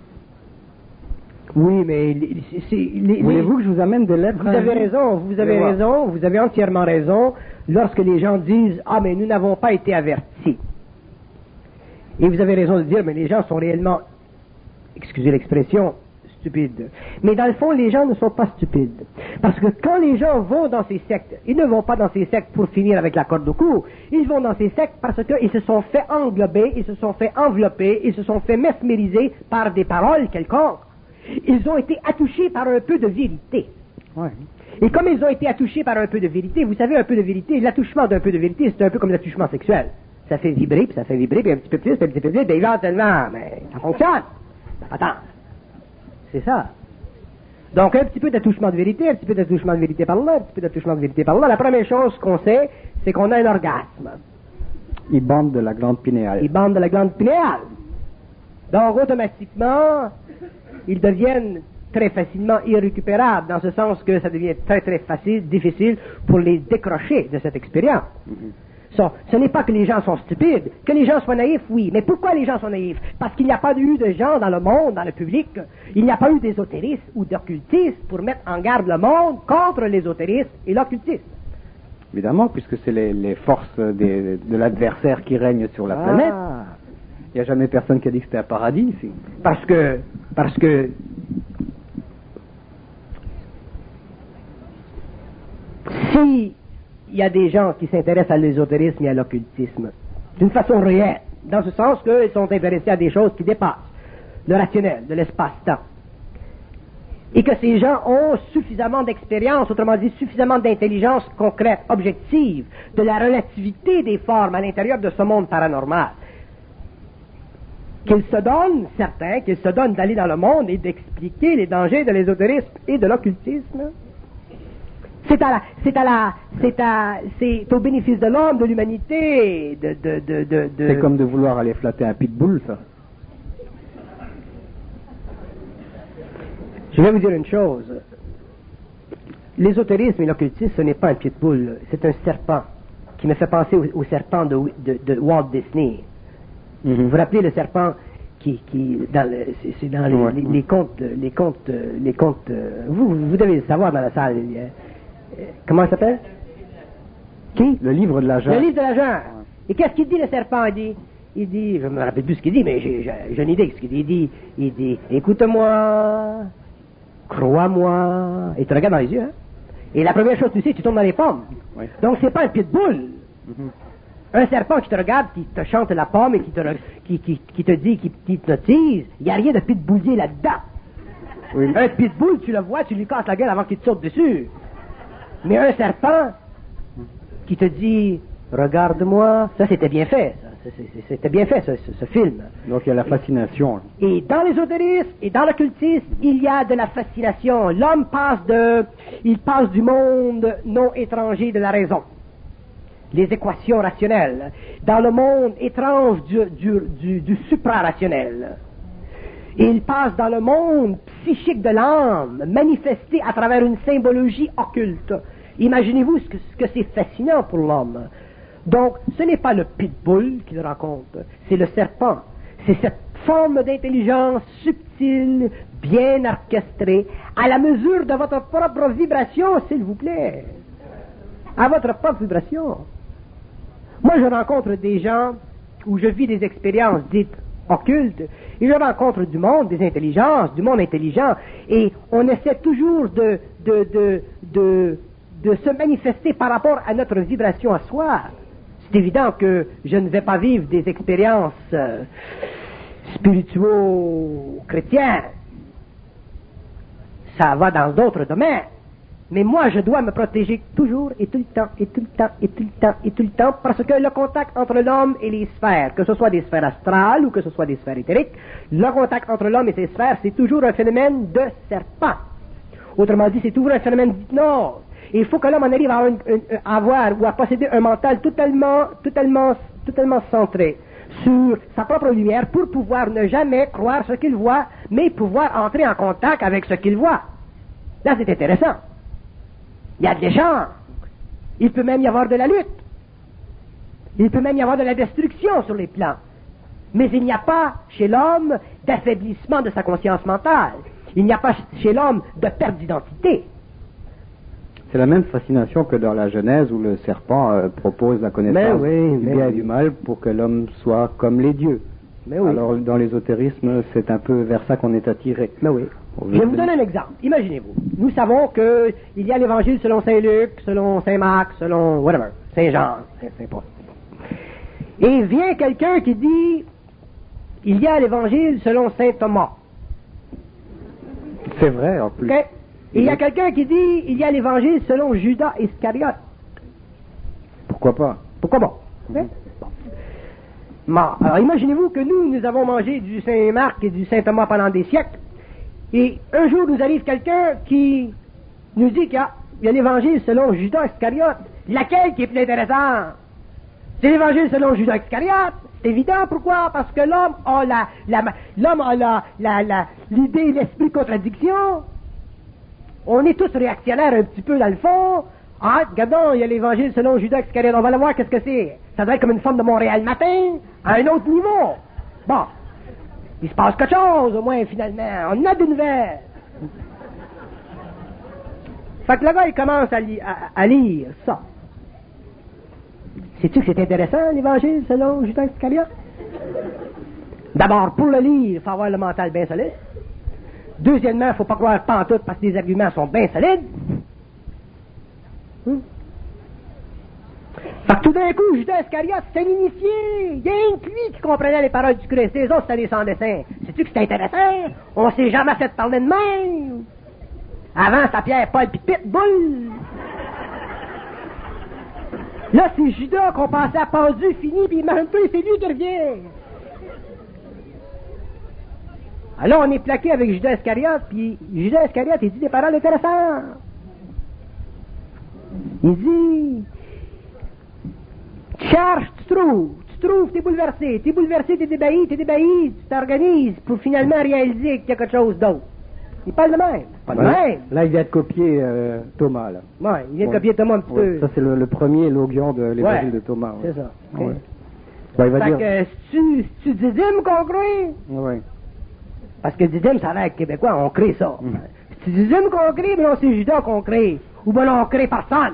Oui, mais voulez-vous que je vous amène des lettres? Vous avez raison, vous avez entièrement raison lorsque les gens disent « Ah, mais nous n'avons pas été avertis ». Et vous avez raison de dire « Mais les gens sont réellement, excusez l'expression, stupides ». Mais dans le fond, les gens ne sont pas stupides. Parce que quand les gens vont dans ces sectes, ils ne vont pas dans ces sectes pour finir avec la corde au cou. Ils vont dans ces sectes parce qu'ils se sont fait englober, ils se sont fait envelopper, ils se sont fait mesmériser par des paroles quelconques. Ils ont été attouchés par un peu de vérité. Ouais. Et comme ils ont été attouchés par un peu de vérité, vous savez, un peu de vérité, l'attouchement d'un peu de vérité, c'est un peu comme l'attouchement sexuel. Ça fait vibrer, puis ça fait vibrer, puis un petit peu plus, puis un petit peu plus, puis éventuellement, mais ça fonctionne. Attends. C'est ça. Donc, un petit peu d'attouchement de vérité, un petit peu d'attouchement de vérité par là, un petit peu d'attouchement de vérité par là. La première chose qu'on sait, c'est qu'on a un orgasme. Il bande de la glande pinéale. Ils bandent de la glande pinéale. Donc, automatiquement, ils deviennent très facilement irrécupérables, dans ce sens que ça devient très, très difficile pour les décrocher de cette expérience. Ce n'est pas que les gens sont stupides, que les gens soient naïfs, oui. Mais pourquoi les gens sont naïfs? Parce qu'il n'y a pas eu de gens dans le monde, dans le public, il n'y a pas eu d'ésotéristes ou d'occultistes pour mettre en garde le monde contre l'ésotérisme et l'occultisme. Évidemment, puisque c'est les forces de l'adversaire qui règnent sur la planète. Il n'y a jamais personne qui a dit que c'était un paradis ici. Parce que si il y a des gens qui s'intéressent à l'ésotérisme et à l'occultisme, d'une façon réelle, dans ce sens qu'ils sont intéressés à des choses qui dépassent le rationnel, de l'espace-temps, et que ces gens ont suffisamment d'expérience, autrement dit, suffisamment d'intelligence concrète, objective, de la relativité des formes à l'intérieur de ce monde paranormal, qu'ils se donnent, certains, qu'ils se donnent d'aller dans le monde et d'expliquer les dangers de l'ésotérisme et de l'occultisme. C'est au bénéfice de l'homme, de l'humanité, C'est comme de vouloir aller flatter un pitbull, ça. Je vais vous dire une chose. L'ésotérisme et l'occultisme, ce n'est pas un pitbull, c'est un serpent qui me fait penser au serpent de Walt Disney. Vous vous rappelez le serpent c'est dans les contes, vous devez le savoir dans la salle. Comment il s'appelle? Qui? Le livre de la jungle. Le livre de la jungle. Et qu'est-ce qu'il dit le serpent? Il dit, je me rappelle plus ce qu'il dit, mais j'ai une idée de ce qu'il dit. Il dit, écoute-moi, crois-moi, et tu regardes dans les yeux, hein? Et la première chose que tu sais, tu tombes dans les pommes. Oui. Donc c'est pas un pitbull. Un serpent qui te regarde, qui te chante la pomme et qui te dit, qui t'hypnotise, il n'y a rien de pitbullier là-dedans. Oui. Un pitbull, tu le vois, tu lui casses la gueule avant qu'il te saute dessus. Mais un serpent qui te dit, regarde-moi, ça c'était bien fait, ça. C'était bien fait ce film. Donc il y a la fascination. Et dans l'ésotérisme et dans l'occultisme, il y a de la fascination. L'homme passe du monde non étranger de la raison, les équations rationnelles, dans le monde étrange du supra-rationnel. Il passe dans le monde psychique de l'âme, manifesté à travers une symbologie occulte. Imaginez-vous ce que c'est fascinant pour l'homme. Donc, ce n'est pas le pitbull qu'il rencontre, c'est le serpent. C'est cette forme d'intelligence subtile, bien orchestrée, à la mesure de votre propre vibration, s'il vous plaît. À votre propre vibration. Moi, je rencontre des gens où je vis des expériences dites occultes, et je rencontre du monde, des intelligences, du monde intelligent, et on essaie toujours de se manifester par rapport à notre vibration à soi. C'est évident que je ne vais pas vivre des expériences spirituo-chrétiennes. Ça va dans d'autres domaines. Mais moi, je dois me protéger toujours et tout le temps, et tout le temps, et tout le temps, et tout le temps, parce que le contact entre l'homme et les sphères, que ce soit des sphères astrales ou que ce soit des sphères éthériques, le contact entre l'homme et ses sphères, c'est toujours un phénomène de serpent. Autrement dit, c'est toujours un phénomène d'hypnose. Et il faut que l'homme en arrive à avoir ou à posséder un mental totalement centré sur sa propre lumière pour pouvoir ne jamais croire ce qu'il voit, mais pouvoir entrer en contact avec ce qu'il voit. Là, c'est intéressant. Il y a de l'échange. Il peut même y avoir de la lutte. Il peut même y avoir de la destruction sur les plans. Mais il n'y a pas chez l'homme d'affaiblissement de sa conscience mentale. Il n'y a pas chez l'homme de perte d'identité. C'est la même fascination que dans la Genèse où le serpent propose la connaissance du bien et du mal pour que l'homme soit comme les dieux. Mais oui. Alors dans l'ésotérisme, c'est un peu vers ça qu'on est attiré. Mais oui. Je vais vous donner un exemple. Imaginez-vous. Nous savons qu'il y a l'évangile selon Saint Luc, selon Saint Marc, selon whatever, Saint Jean, Saint Paul. Et vient quelqu'un qui dit il y a l'évangile selon Saint Thomas. C'est vrai en plus. Okay? Et il y a quelqu'un qui dit il y a l'évangile selon Judas Iscariote. Pourquoi pas? Pourquoi pas? Okay? Bon. Bon, alors imaginez-vous que nous avons mangé du Saint-Marc et du Saint-Thomas pendant des siècles, et un jour nous arrive quelqu'un qui nous dit qu'il y a l'évangile selon Judas Iscariote. Laquelle qui est plus intéressante? C'est l'évangile selon Judas Iscariote. C'est évident, pourquoi? Parce que l'homme a l'idée et l'esprit de contradiction. On est tous réactionnaires un petit peu dans le fond. Ah, regardons, il y a l'évangile selon Judas Iscariote. On va le voir, qu'est-ce que c'est? Ça doit être comme une forme de Montréal matin, à un autre niveau. Bon. Il se passe quelque chose, au moins, finalement. On a des nouvelles. Fait que le gars, il commence à lire ça. Sais-tu que c'est intéressant, l'évangile selon Judas Iscariote? D'abord, pour le lire, il faut avoir le mental bien solide. Deuxièmement, il ne faut pas croire pantoute parce que les arguments sont bien solides. Fait que tout d'un coup, Judas Iscariote, c'est un initié. Il y a un lui qui comprenait les paroles du Christ. Les autres, c'était des sans dessin. Sais-tu que c'est intéressant? On s'est jamais fait parler de même. Avant, c'était Pierre, Paul, puis Pitbull. Là, c'est Judas qu'on pensait à pendu, fini, puis même peu, c'est lui qui revient. Alors, on est plaqué avec Judas Iscariote, puis Judas Iscariote, il dit des paroles intéressantes. Il dit, tu cherches, tu trouves, t'es bouleversé, t'es débahi, tu t'organises pour finalement réaliser qu'il y a quelque chose d'autre. Il parle de même. Pas de même. Là, il vient de copier Thomas, là. Ouais, il vient de copier Thomas un petit peu. Ça, c'est le premier logion de l'évangile de Thomas. C'est ça. Okay. Ouais. Ben, il va dire... que tu didyme qu'on crée? Oui. Parce que didyme, ça a l'air québécois, on crée ça. Si tu didyme qu'on crée, ben non, c'est Judas qu'on crée. Ou ben non, on crée personne.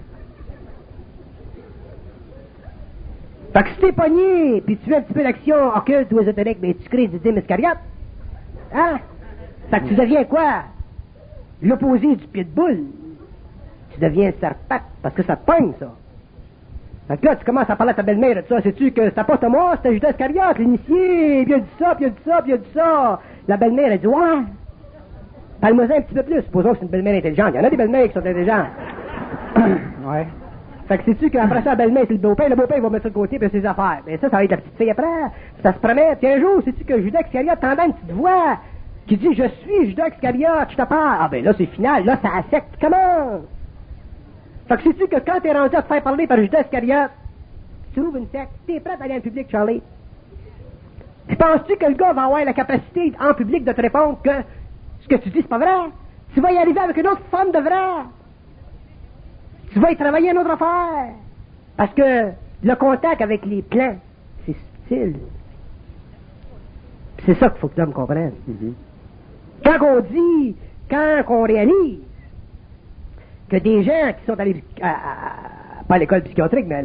Fait que si t'es pogné, puis tu fais un petit peu d'action occulte ou ésotérique, ben tu crées didyme Iscariote. Hein? Fait que tu deviens quoi? L'opposé du pitbull. Tu deviens serpent, parce que ça te pogne, ça. Fait que là, tu commences à parler à ta belle-mère de ça. Sais-tu que c'était pas Thomas, c'était Judas Iscariote, l'initié, puis il a dit ça, puis il a dit ça, puis il a dit ça. La belle-mère, elle dit, ouais. Parle-moi un petit peu plus. Supposons que c'est une belle-mère intelligente. Il y en a des belles-mères qui sont intelligentes. Ouais. Fait que sais-tu qu'après ça, la belle-mère, c'est le beau-père il va mettre ça de côté, puis ses affaires. Mais ça va être la petite fille après. Ça se promet. Puis un jour, sais-tu que Judas Iscariote t'entend une petite voix qui dit, je suis Judas Iscariote, je te parle. Ah ben là, c'est final. Là, ça affecte qui commence. Fait que sais-tu que quand t'es rendu à te faire parler par Judas Iscariote, tu trouves une secte, t'es prêt à aller en public, Charlie? Puis penses-tu que le gars va avoir la capacité en public de te répondre que ce que tu dis, c'est pas vrai? Tu vas y arriver avec une autre forme de vrai. Tu vas y travailler une autre affaire. Parce que le contact avec les plans, c'est subtil. Puis c'est ça qu'il faut que l'homme comprenne. Quand on réalise que des gens qui sont allés pas à l'école psychiatrique, mais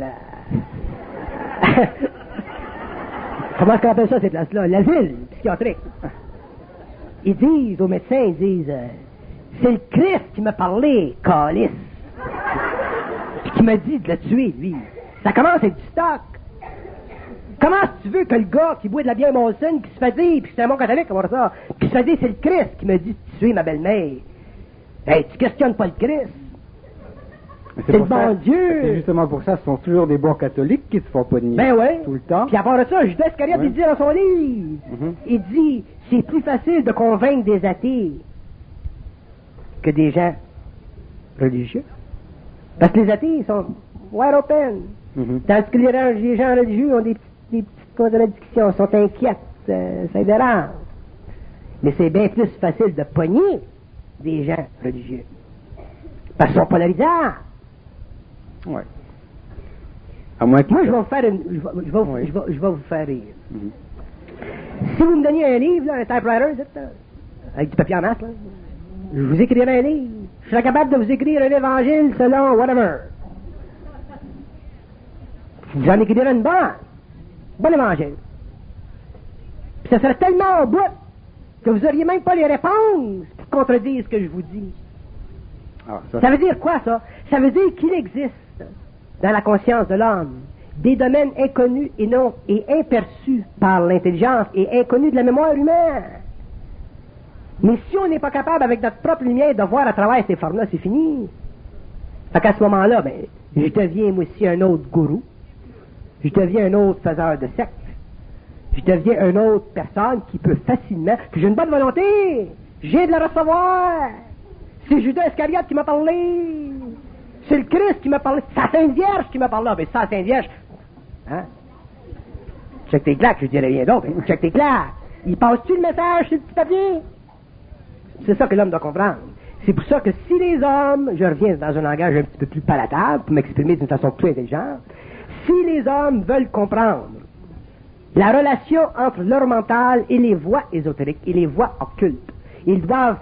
comment est-ce qu'on appelle ça, ces places-là? L'asile psychiatrique. Ils disent aux médecins, c'est le Christ qui m'a parlé, calice. Puis qui m'a dit de le tuer, lui. Ça commence à être du stock. Comment tu veux que le gars qui boit de la bière Molson, qui se fait dire, puis c'est un bon catholique, comment ça, puis se fait dire, c'est le Christ qui m'a dit de tuer ma belle-mère. Hey, tu questionnes pas le Christ. C'est le bon Dieu. C'est justement pour ça, ce sont toujours des bons catholiques qui se font pogner. Ben ouais. Tout le temps. Puis à part de ça, Judas Iscariote, il dit dans son livre, il dit, c'est plus facile de convaincre des athées que des gens religieux. Parce que les athées, ils sont wide open. Tandis que les gens religieux ont des petites contradictions, sont inquiètes, ça dérange. Mais c'est bien plus facile de pogner des gens religieux. Parce qu'ils sont polarisants. Ouais. À moins que... Moi, je vais vous faire je vais vous faire rire. Si vous me donniez un livre, là, un typewriter, avec du papier en masse, là, je vous écrirai un livre. Je serais capable de vous écrire un évangile selon whatever. J'en écrirai une bonne. Bon évangile. Puis ça serait tellement au bout que vous auriez même pas les réponses pour contredire ce que je vous dis. Ah, ça veut dire quoi, ça? Ça veut dire qu'il existe dans la conscience de l'homme des domaines inconnus et imperçus par l'intelligence et inconnus de la mémoire humaine. Mais si on n'est pas capable, avec notre propre lumière, de voir à travers ces formes-là, c'est fini. Fait qu'à ce moment-là, je deviens moi aussi un autre gourou. Je deviens un autre faiseur de secte. je deviens une autre personne qui peut facilement, que j'ai une bonne volonté, j'ai de la recevoir. C'est Judas Iscariote qui m'a parlé. C'est le Christ qui m'a parlé. C'est la Sainte Vierge qui m'a parlé. Mais c'est la Sainte Vierge. Hein? Check tes claques, je dirais rien d'autre. Hein? Check tes claques. Il passe-tu le message sur le petit papier? C'est ça que l'homme doit comprendre. C'est pour ça que si les hommes, je reviens dans un langage un petit peu plus palatable, pour m'exprimer d'une façon plus intelligente, si les hommes veulent comprendre la relation entre leur mental et les voies ésotériques et les voies occultes, ils doivent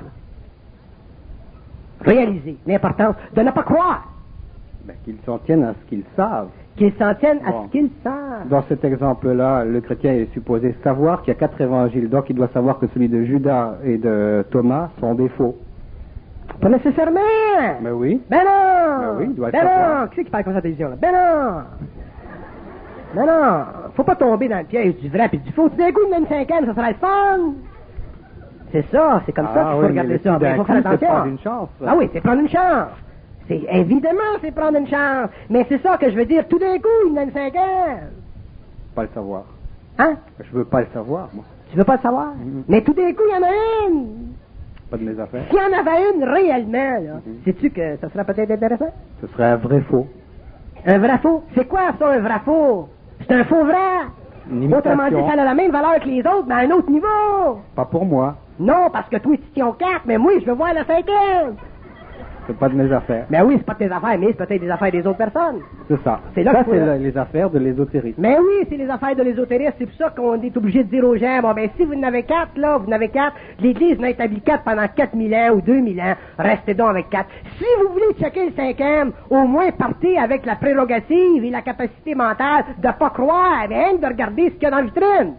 réaliser l'importance de ne pas croire. Ben, qu'ils s'en tiennent à ce qu'ils savent. Qu'ils s'en tiennent à ce qu'ils savent. Dans cet exemple-là, le chrétien est supposé savoir qu'il y a 4 évangiles, donc il doit savoir que celui de Judas et de Thomas sont des faux. Pas nécessairement. Mais oui. Ben non. Ben oui, il doit être Ben savoir. non. Qui c'est qui parle comme ça à la télévision, là? Ben non. Ben non. Faut pas tomber dans le piège du vrai et du faux. Tout d'un coup, une 5e, ça sera le fun. C'est ça, c'est comme ça qu'il faut regarder ça. Ben, il faut faire attention. C'est prendre une chance. Ah oui, c'est prendre une chance. C'est, évidemment, c'est prendre une chance. Mais c'est ça que je veux dire. Tout d'un coup, une 5e. Pas le savoir. Hein? Je veux pas le savoir, moi. Tu veux pas le savoir? Mais tout d'un coup, il y en a une. Pas de mes affaires. S'il y en avait une réellement, là, sais-tu que ça serait peut-être intéressant? Ce serait un vrai faux. Un vrai faux? C'est quoi ça, un vrai faux? C'est un faux vrai. Une imitation. Autrement dit, ça a la même valeur que les autres, mais à un autre niveau. Pas pour moi. Non, parce que toi, tu tiens au 4, mais moi, je veux voir la 5e. C'est pas de mes affaires. Mais oui, c'est pas de tes affaires, mais c'est peut-être des affaires des autres personnes. C'est ça. C'est là ça, qu'il faut- c'est les affaires de l'ésotérisme. Mais oui, c'est les affaires de l'ésotérisme. C'est pour ça qu'on est obligé de dire aux gens, bon, ben, si vous en avez 4, là, vous en avez 4, l'Église n'a établi 4 pendant 4000 ans ou 2000 ans, restez donc avec 4. Si vous voulez checker le 5e, au moins partez avec la prérogative et la capacité mentale de pas croire, mais hein, de regarder ce qu'il y a dans la vitrine.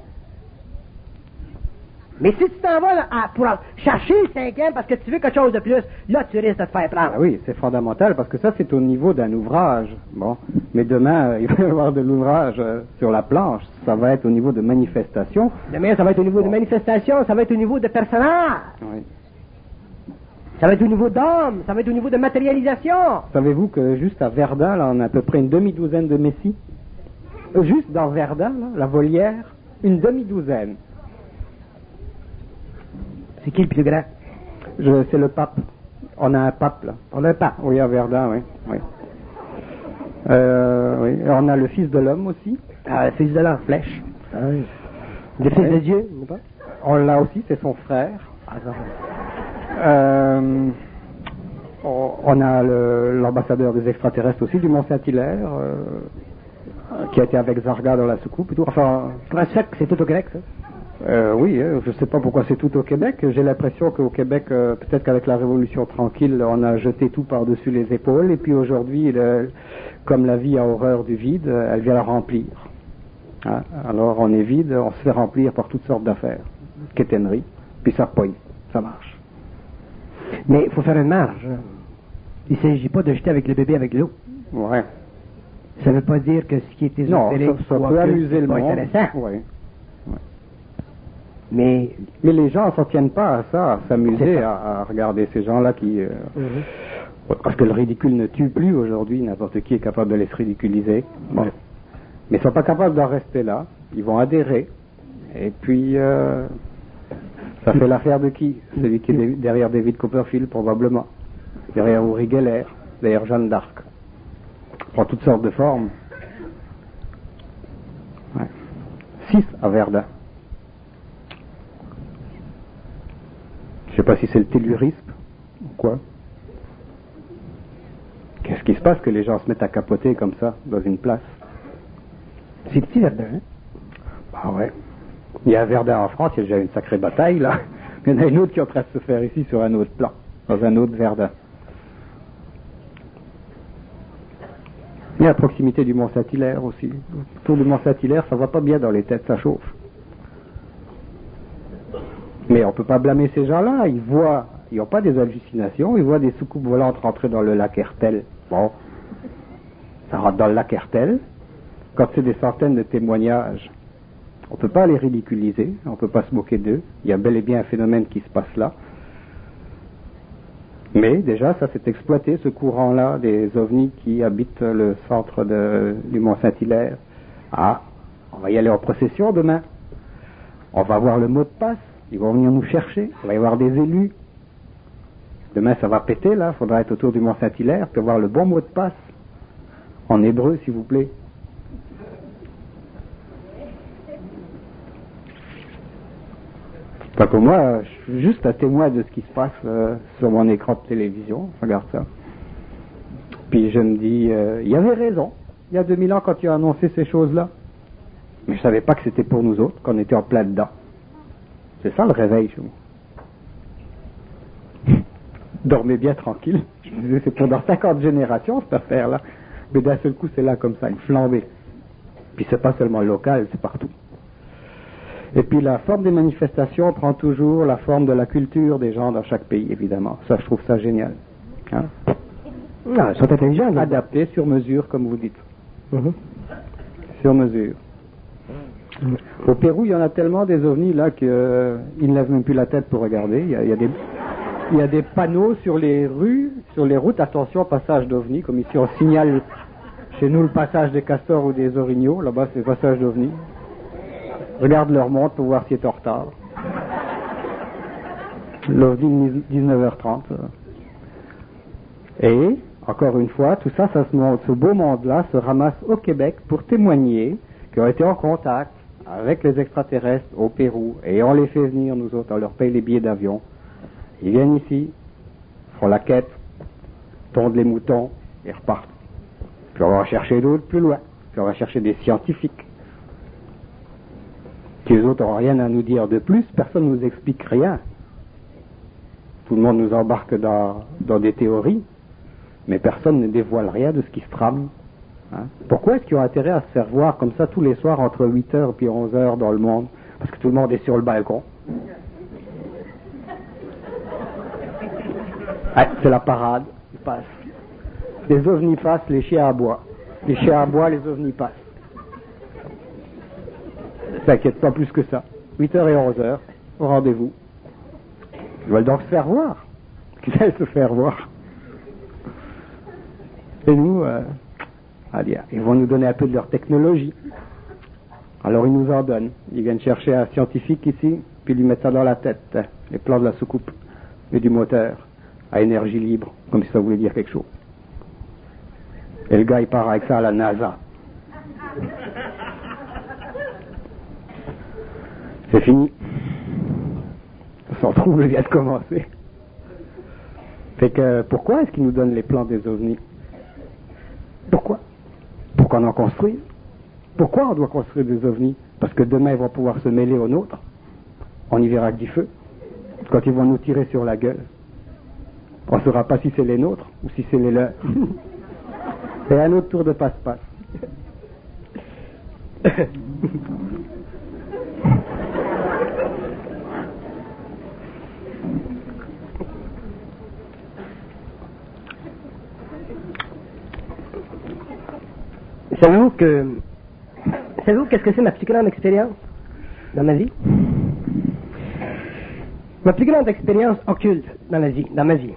Mais si tu t'en vas là, pour chercher le 5e parce que tu veux quelque chose de plus, là, tu risques de te faire prendre. Ah oui, c'est fondamental parce que ça, c'est au niveau d'un ouvrage. Bon, mais demain, il va y avoir de l'ouvrage sur la planche. Ça va être au niveau de manifestation. Demain, ça va être au niveau de manifestation, ça va être au niveau de personnage, Oui. ça va être au niveau d'homme, ça va être au niveau de matérialisation. Savez-vous que juste à Verdun, là, on a à peu près une demi-douzaine de messies? Juste dans Verdun, là, la Volière, une demi-douzaine. C'est qui le plus grand? C'est le pape. On a un pape, là. On a un pape. Oui, à Verdun, oui. Oui. Oui. Et on a le Fils de l'homme aussi. Ah, le fils de l'an, flèche. Ah, oui. Le fils de Dieu, n'est-ce pas? On l'a aussi, c'est son frère. Ah, ça. On a l'ambassadeur des extraterrestres aussi, du Mont-Saint-Hilaire, qui a été avec Zarga dans la soucoupe et tout. Enfin, Comment ça se fait que c'est tout au grec, ça? oui, je ne sais pas pourquoi c'est tout au Québec. J'ai l'impression qu'au Québec, peut-être qu'avec la Révolution tranquille, on a jeté tout par-dessus les épaules. Et puis aujourd'hui, comme la vie a horreur du vide, elle vient la remplir. Hein? Alors on est vide, on se fait remplir par toutes sortes d'affaires. Quétainerie, puis ça pogne, ça marche. Mais il faut faire une marge. Il ne s'agit pas de jeter avec le bébé avec l'eau. Ouais. Ça ne veut pas dire que ce qui est Non, ésotérique ça ou peut occulte, amuser c'est le pas monde. intéressant. Ouais. Mais Mais les gens ne s'en tiennent pas à ça, à C'est s'amuser, ça. à regarder ces gens-là qui... Parce que le ridicule ne tue plus aujourd'hui, n'importe qui est capable de les se ridiculiser. Bon. Mais ils ne sont pas capables d'en rester là, ils vont adhérer. Et puis, ça fait l'affaire de qui? Celui qui est derrière David Copperfield, probablement. Derrière Uri Geller, derrière Jeanne d'Arc. Prend toutes sortes de formes. Ouais. 6 à Verdun. Je sais pas si c'est le tellurisme ou quoi. Qu'est-ce qui se passe que les gens se mettent à capoter comme ça dans une place? c'est petit Verdun, hein? Bah ouais. Il y a un Verdun en France, il y a déjà une sacrée bataille là. Il y en a une autre qui est en train de se faire ici sur un autre plan, dans un autre Verdun. Et à proximité du Mont-Saint-Hilaire aussi. Autour du Mont-Saint-Hilaire, ça va pas bien dans les têtes, ça chauffe. Mais on peut pas blâmer ces gens-là, ils n'ont pas des hallucinations, ils voient des soucoupes volantes rentrer dans le lac Hertel. Bon, ça rentre dans le lac Hertel. Quand c'est des centaines de témoignages, on peut pas les ridiculiser, on peut pas se moquer d'eux. Il y a bel et bien un phénomène qui se passe là. Mais déjà, ça s'est exploité, ce courant-là des ovnis qui habitent le centre du Mont-Saint-Hilaire. Ah, on va y aller en procession demain. On va avoir le mot de passe, ils vont venir nous chercher, il va y avoir des élus. Demain ça va péter là, il faudra être autour du Mont Saint-Hilaire, puis avoir le bon mot de passe. En hébreu, s'il vous plaît. Enfin, pour moi, je suis juste un témoin de ce qui se passe sur mon écran de télévision. Je regarde ça. Puis je me dis, il y avait raison, il y a 2000 ans quand tu as annoncé ces choses-là. Mais je savais pas que c'était pour nous autres, qu'on était en plein dedans. C'est ça le réveil chez moi. Dormez bien tranquille. Je me disais, c'est pour dans 50 générations cette affaire-là. Mais d'un seul coup, c'est là comme ça, une flambée. Puis c'est pas seulement local, c'est partout. Et puis la forme des manifestations prend toujours la forme de la culture des gens dans chaque pays, évidemment. Ça, je trouve ça génial. Hein? Non, ils sont intelligents. Adapté sur mesure, comme vous dites. Sur mesure. Au Pérou, il y en a tellement des ovnis là qu'ils ne lèvent même plus la tête pour regarder. Il y a des panneaux sur les rues, sur les routes, attention, passage d'ovnis, comme ici on signale chez nous le passage des castors ou des orignaux, là-bas c'est le passage d'ovnis. Regarde leur montre pour voir s'il est en retard. L'ovni 19h30. Et, encore une fois, tout ça, ce beau monde-là se ramasse au Québec pour témoigner qu'ils ont été en contact avec les extraterrestres au Pérou, et on les fait venir, nous autres, on leur paye les billets d'avion. Ils viennent ici, font la quête, tondent les moutons, et repartent. Puis on va en chercher d'autres plus loin. Puis on va chercher des scientifiques. Qui eux autres n'ont rien à nous dire de plus, personne ne nous explique rien. Tout le monde nous embarque dans des théories, mais personne ne dévoile rien de ce qui se trame. Hein? Pourquoi est-ce qu'ils ont intérêt à se faire voir comme ça tous les soirs entre 8h et puis 11h dans le monde? Parce que tout le monde est sur le balcon. Ah, c'est la parade, ils passent. Les ovnis passent, les chiens aboient. Les chiens aboient, les ovnis passent. T'inquiète pas plus que ça. 8h et 11h, au rendez-vous. Ils veulent donc se faire voir. Qu'ils aillent se faire voir. Et nous, allez, ils vont nous donner un peu de leur technologie. Alors ils nous en donnent. Ils viennent chercher un scientifique ici, puis lui mettent ça dans la tête, les plans de la soucoupe et du moteur, à énergie libre, comme si ça voulait dire quelque chose. Et le gars, il part avec ça à la NASA. C'est fini. Son trouble vient de commencer. Fait que, pourquoi est-ce qu'ils nous donnent les plans des ovnis? Pourquoi? Pour qu'on en construise. Pourquoi on doit construire des ovnis? Parce que demain, ils vont pouvoir se mêler aux nôtres. On y verra que du feu. Quand ils vont nous tirer sur la gueule, on ne saura pas si c'est les nôtres ou si c'est les leurs. C'est un autre tour de passe-passe. Savez-vous qu'est-ce que c'est ma plus grande expérience dans ma vie? Ma plus grande expérience occulte dans ma vie.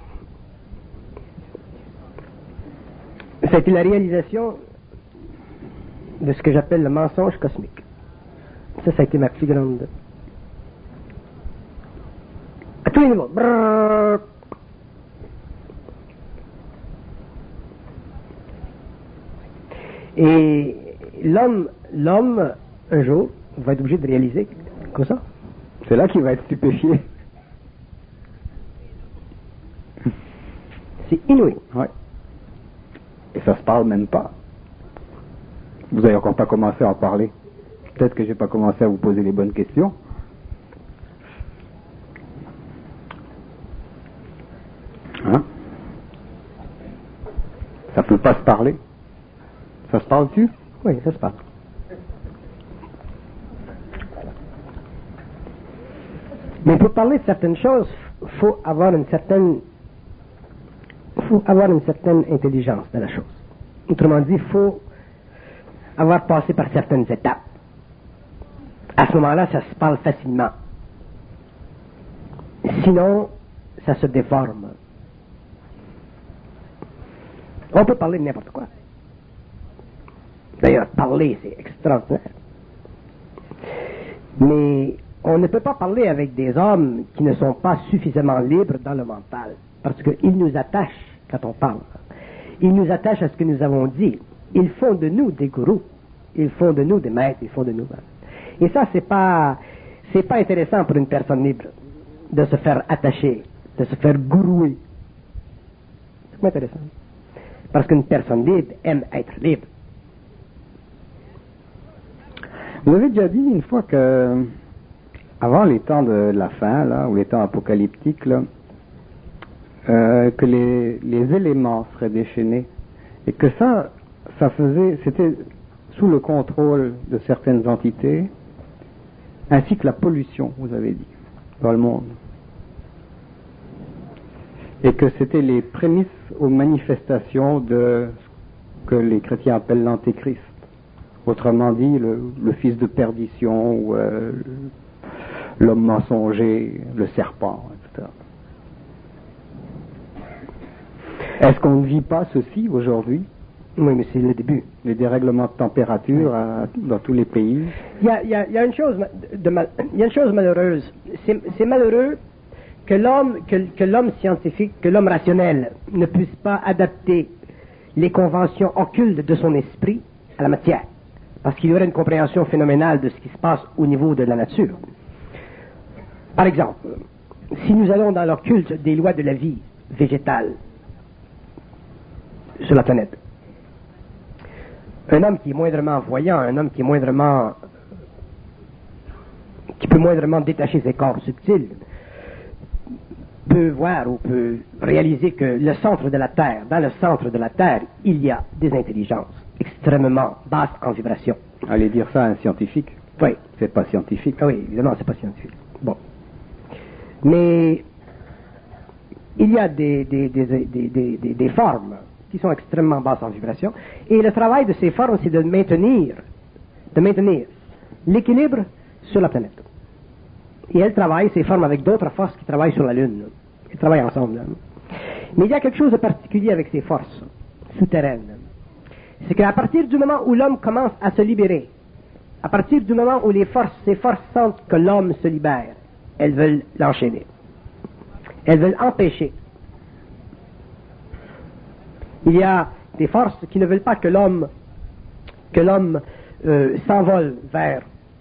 Ça a été la réalisation de ce que j'appelle le mensonge cosmique. Ça a été ma plus grande. À tous les niveaux. Brrr. Et l'homme, un jour, va être obligé de réaliser comme ça. C'est là qu'il va être stupéfié. C'est inouï. Ouais. Et ça se parle même pas. Vous n'avez encore pas commencé à en parler. Peut-être que j'ai pas commencé à vous poser les bonnes questions. Hein? Ça peut pas se parler. Ça se parle dessus? Oui, ça se parle. Mais pour parler de certaines choses, faut avoir une certaine intelligence de la chose. Autrement dit, il faut avoir passé par certaines étapes. À ce moment-là, ça se parle facilement. Sinon, ça se déforme. On peut parler de n'importe quoi. D'ailleurs, parler, c'est extraordinaire. Mais on ne peut pas parler avec des hommes qui ne sont pas suffisamment libres dans le mental, parce qu'ils nous attachent quand on parle. Ils nous attachent à ce que nous avons dit. Ils font de nous des gourous. Ils font de nous des maîtres. Ils font de nous... Et ça, c'est pas intéressant pour une personne libre de se faire attacher, de se faire gourouer. C'est pas intéressant. Parce qu'une personne libre aime être libre. Vous avez déjà dit une fois que, avant les temps de la fin, là, ou les temps apocalyptiques, là, que les éléments seraient déchaînés, et que c'était sous le contrôle de certaines entités, ainsi que la pollution, vous avez dit, dans le monde. Et que c'était les prémices aux manifestations de ce que les chrétiens appellent l'antéchrist. Autrement dit, le fils de perdition, ou l'homme mensonger, le serpent, etc. Est-ce qu'on ne vit pas ceci aujourd'hui? Oui, mais c'est le début. Les dérèglements de température dans tous les pays. Il y a une chose malheureuse. C'est malheureux que l'homme scientifique, que l'homme rationnel ne puisse pas adapter les conventions occultes de son esprit à la matière. Parce qu'il y aurait une compréhension phénoménale de ce qui se passe au niveau de la nature. Par exemple, si nous allons dans l'occulte des lois de la vie végétale sur la planète, un homme qui est moindrement voyant, un homme qui peut moindrement détacher ses corps subtils, peut voir ou peut réaliser que le centre de la Terre, dans le centre de la Terre, il y a des intelligences extrêmement basses en vibration. Allez dire ça à un scientifique? Oui. C'est pas scientifique. Ah oui, évidemment, c'est pas scientifique. Bon. Mais il y a des formes qui sont extrêmement basses en vibration, et le travail de ces formes, c'est de maintenir l'équilibre sur la planète. Et elles travaillent, ces formes, avec d'autres forces qui travaillent sur la Lune. Elles travaillent ensemble. Mais il y a quelque chose de particulier avec ces forces souterraines. C'est qu'à partir du moment où l'homme commence à se libérer, à partir du moment où ces forces sentent que l'homme se libère, elles veulent l'enchaîner. Elles veulent empêcher. Il y a des forces qui ne veulent pas que l'homme s'envole vers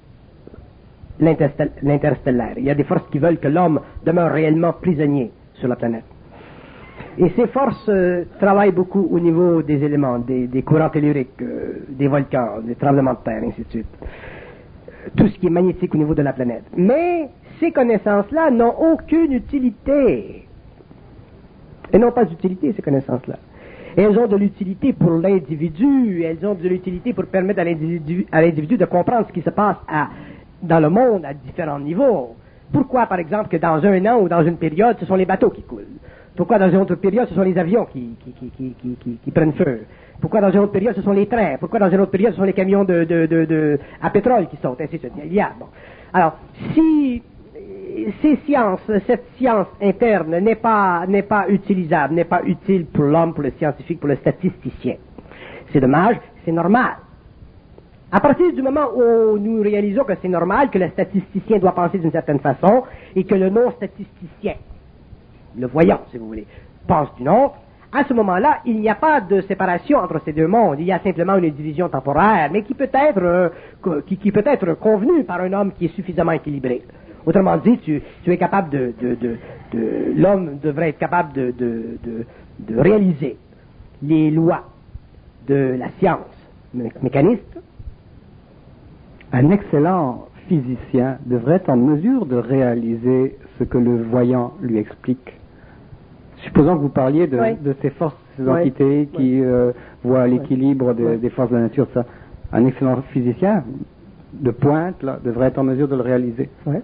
l'interstellaire. Il y a des forces qui veulent que l'homme demeure réellement prisonnier sur la planète. Et ces forces travaillent beaucoup au niveau des éléments, des courants telluriques, des volcans, des tremblements de terre, ainsi de suite. Tout ce qui est magnétique au niveau de la planète. Mais ces connaissances-là n'ont aucune utilité. Elles n'ont pas d'utilité, ces connaissances-là. Elles ont de l'utilité pour l'individu, elles ont de l'utilité pour permettre à l'individu de comprendre ce qui se passe dans le monde à différents niveaux. Pourquoi, par exemple, que dans un an ou dans une période, ce sont les bateaux qui coulent? Pourquoi dans une autre période, ce sont les avions qui prennent feu? Pourquoi dans une autre période, ce sont les trains? Pourquoi dans une autre période, ce sont les camions à pétrole qui sautent? Ainsi de suite. Il y a, bon. Alors, si cette science interne n'est pas utilisable, n'est pas utile pour l'homme, pour le scientifique, pour le statisticien, c'est dommage, c'est normal. À partir du moment où nous réalisons que c'est normal, que le statisticien doit penser d'une certaine façon, et que le non-statisticien, le voyant, si vous voulez, pense d'une autre, à ce moment-là, il n'y a pas de séparation entre ces deux mondes. Il y a simplement une division temporaire, mais qui peut être convenue par un homme qui est suffisamment équilibré. Autrement dit, tu es capable l'homme devrait être capable de réaliser les lois de la science mécaniste. Un excellent physicien devrait être en mesure de réaliser ce que le voyant lui explique. Supposons que vous parliez de ces forces, ces entités qui voient l'équilibre des forces de la nature, ça. Un excellent physicien de pointe là, devrait être en mesure de le réaliser. Oui.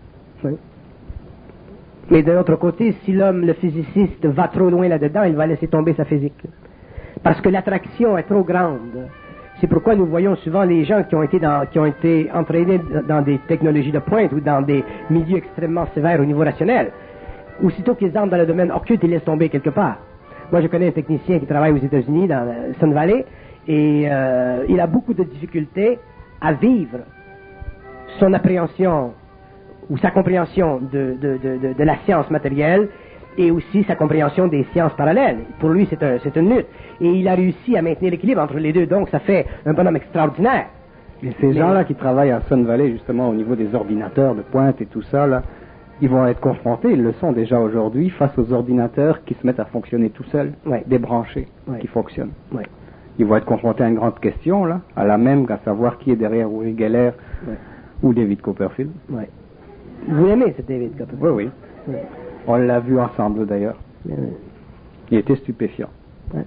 Mais de l'autre côté, si le physiciste va trop loin là-dedans, il va laisser tomber sa physique. Parce que l'attraction est trop grande. C'est pourquoi nous voyons souvent les gens qui ont été entraînés dans des technologies de pointe ou dans des milieux extrêmement sévères au niveau rationnel. Aussitôt qu'ils entrent dans le domaine occulte, ils laissent tomber quelque part. Moi, je connais un technicien qui travaille aux États-Unis, dans Sun Valley, et il a beaucoup de difficultés à vivre son appréhension ou sa compréhension de la science matérielle et aussi sa compréhension des sciences parallèles. Pour lui, c'est une lutte. Et il a réussi à maintenir l'équilibre entre les deux, donc ça fait un bonhomme extraordinaire. Et ces gens-là qui travaillent à Sun Valley, justement, au niveau des ordinateurs de pointe et tout ça, là, ils vont être confrontés, ils le sont déjà aujourd'hui, face aux ordinateurs qui se mettent à fonctionner tout seuls, débranchés, qui fonctionnent. Ouais. Ils vont être confrontés à une grande question, là, à la même qu'à savoir qui est derrière Uri Geller ou David Copperfield. Ouais. Vous l'aimez, ce David Copperfield? Oui. On l'a vu ensemble, d'ailleurs. Il était stupéfiant. Ouais.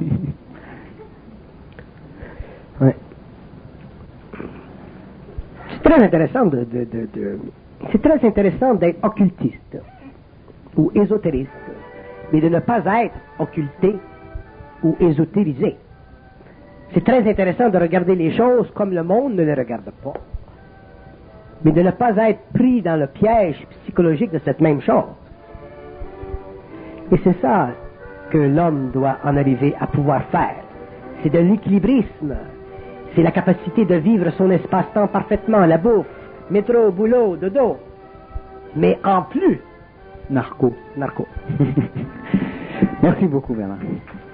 Ouais. C'est très intéressant c'est très intéressant d'être occultiste ou ésotériste, mais de ne pas être occulté ou ésotérisé. C'est très intéressant de regarder les choses comme le monde ne les regarde pas, mais de ne pas être pris dans le piège psychologique de cette même chose. Et c'est ça que l'homme doit en arriver à pouvoir faire. C'est de l'équilibrisme. C'est la capacité de vivre son espace-temps parfaitement, la bouffe, métro, boulot, dodo. Mais en plus, Narco. narco. Merci beaucoup, Bernard.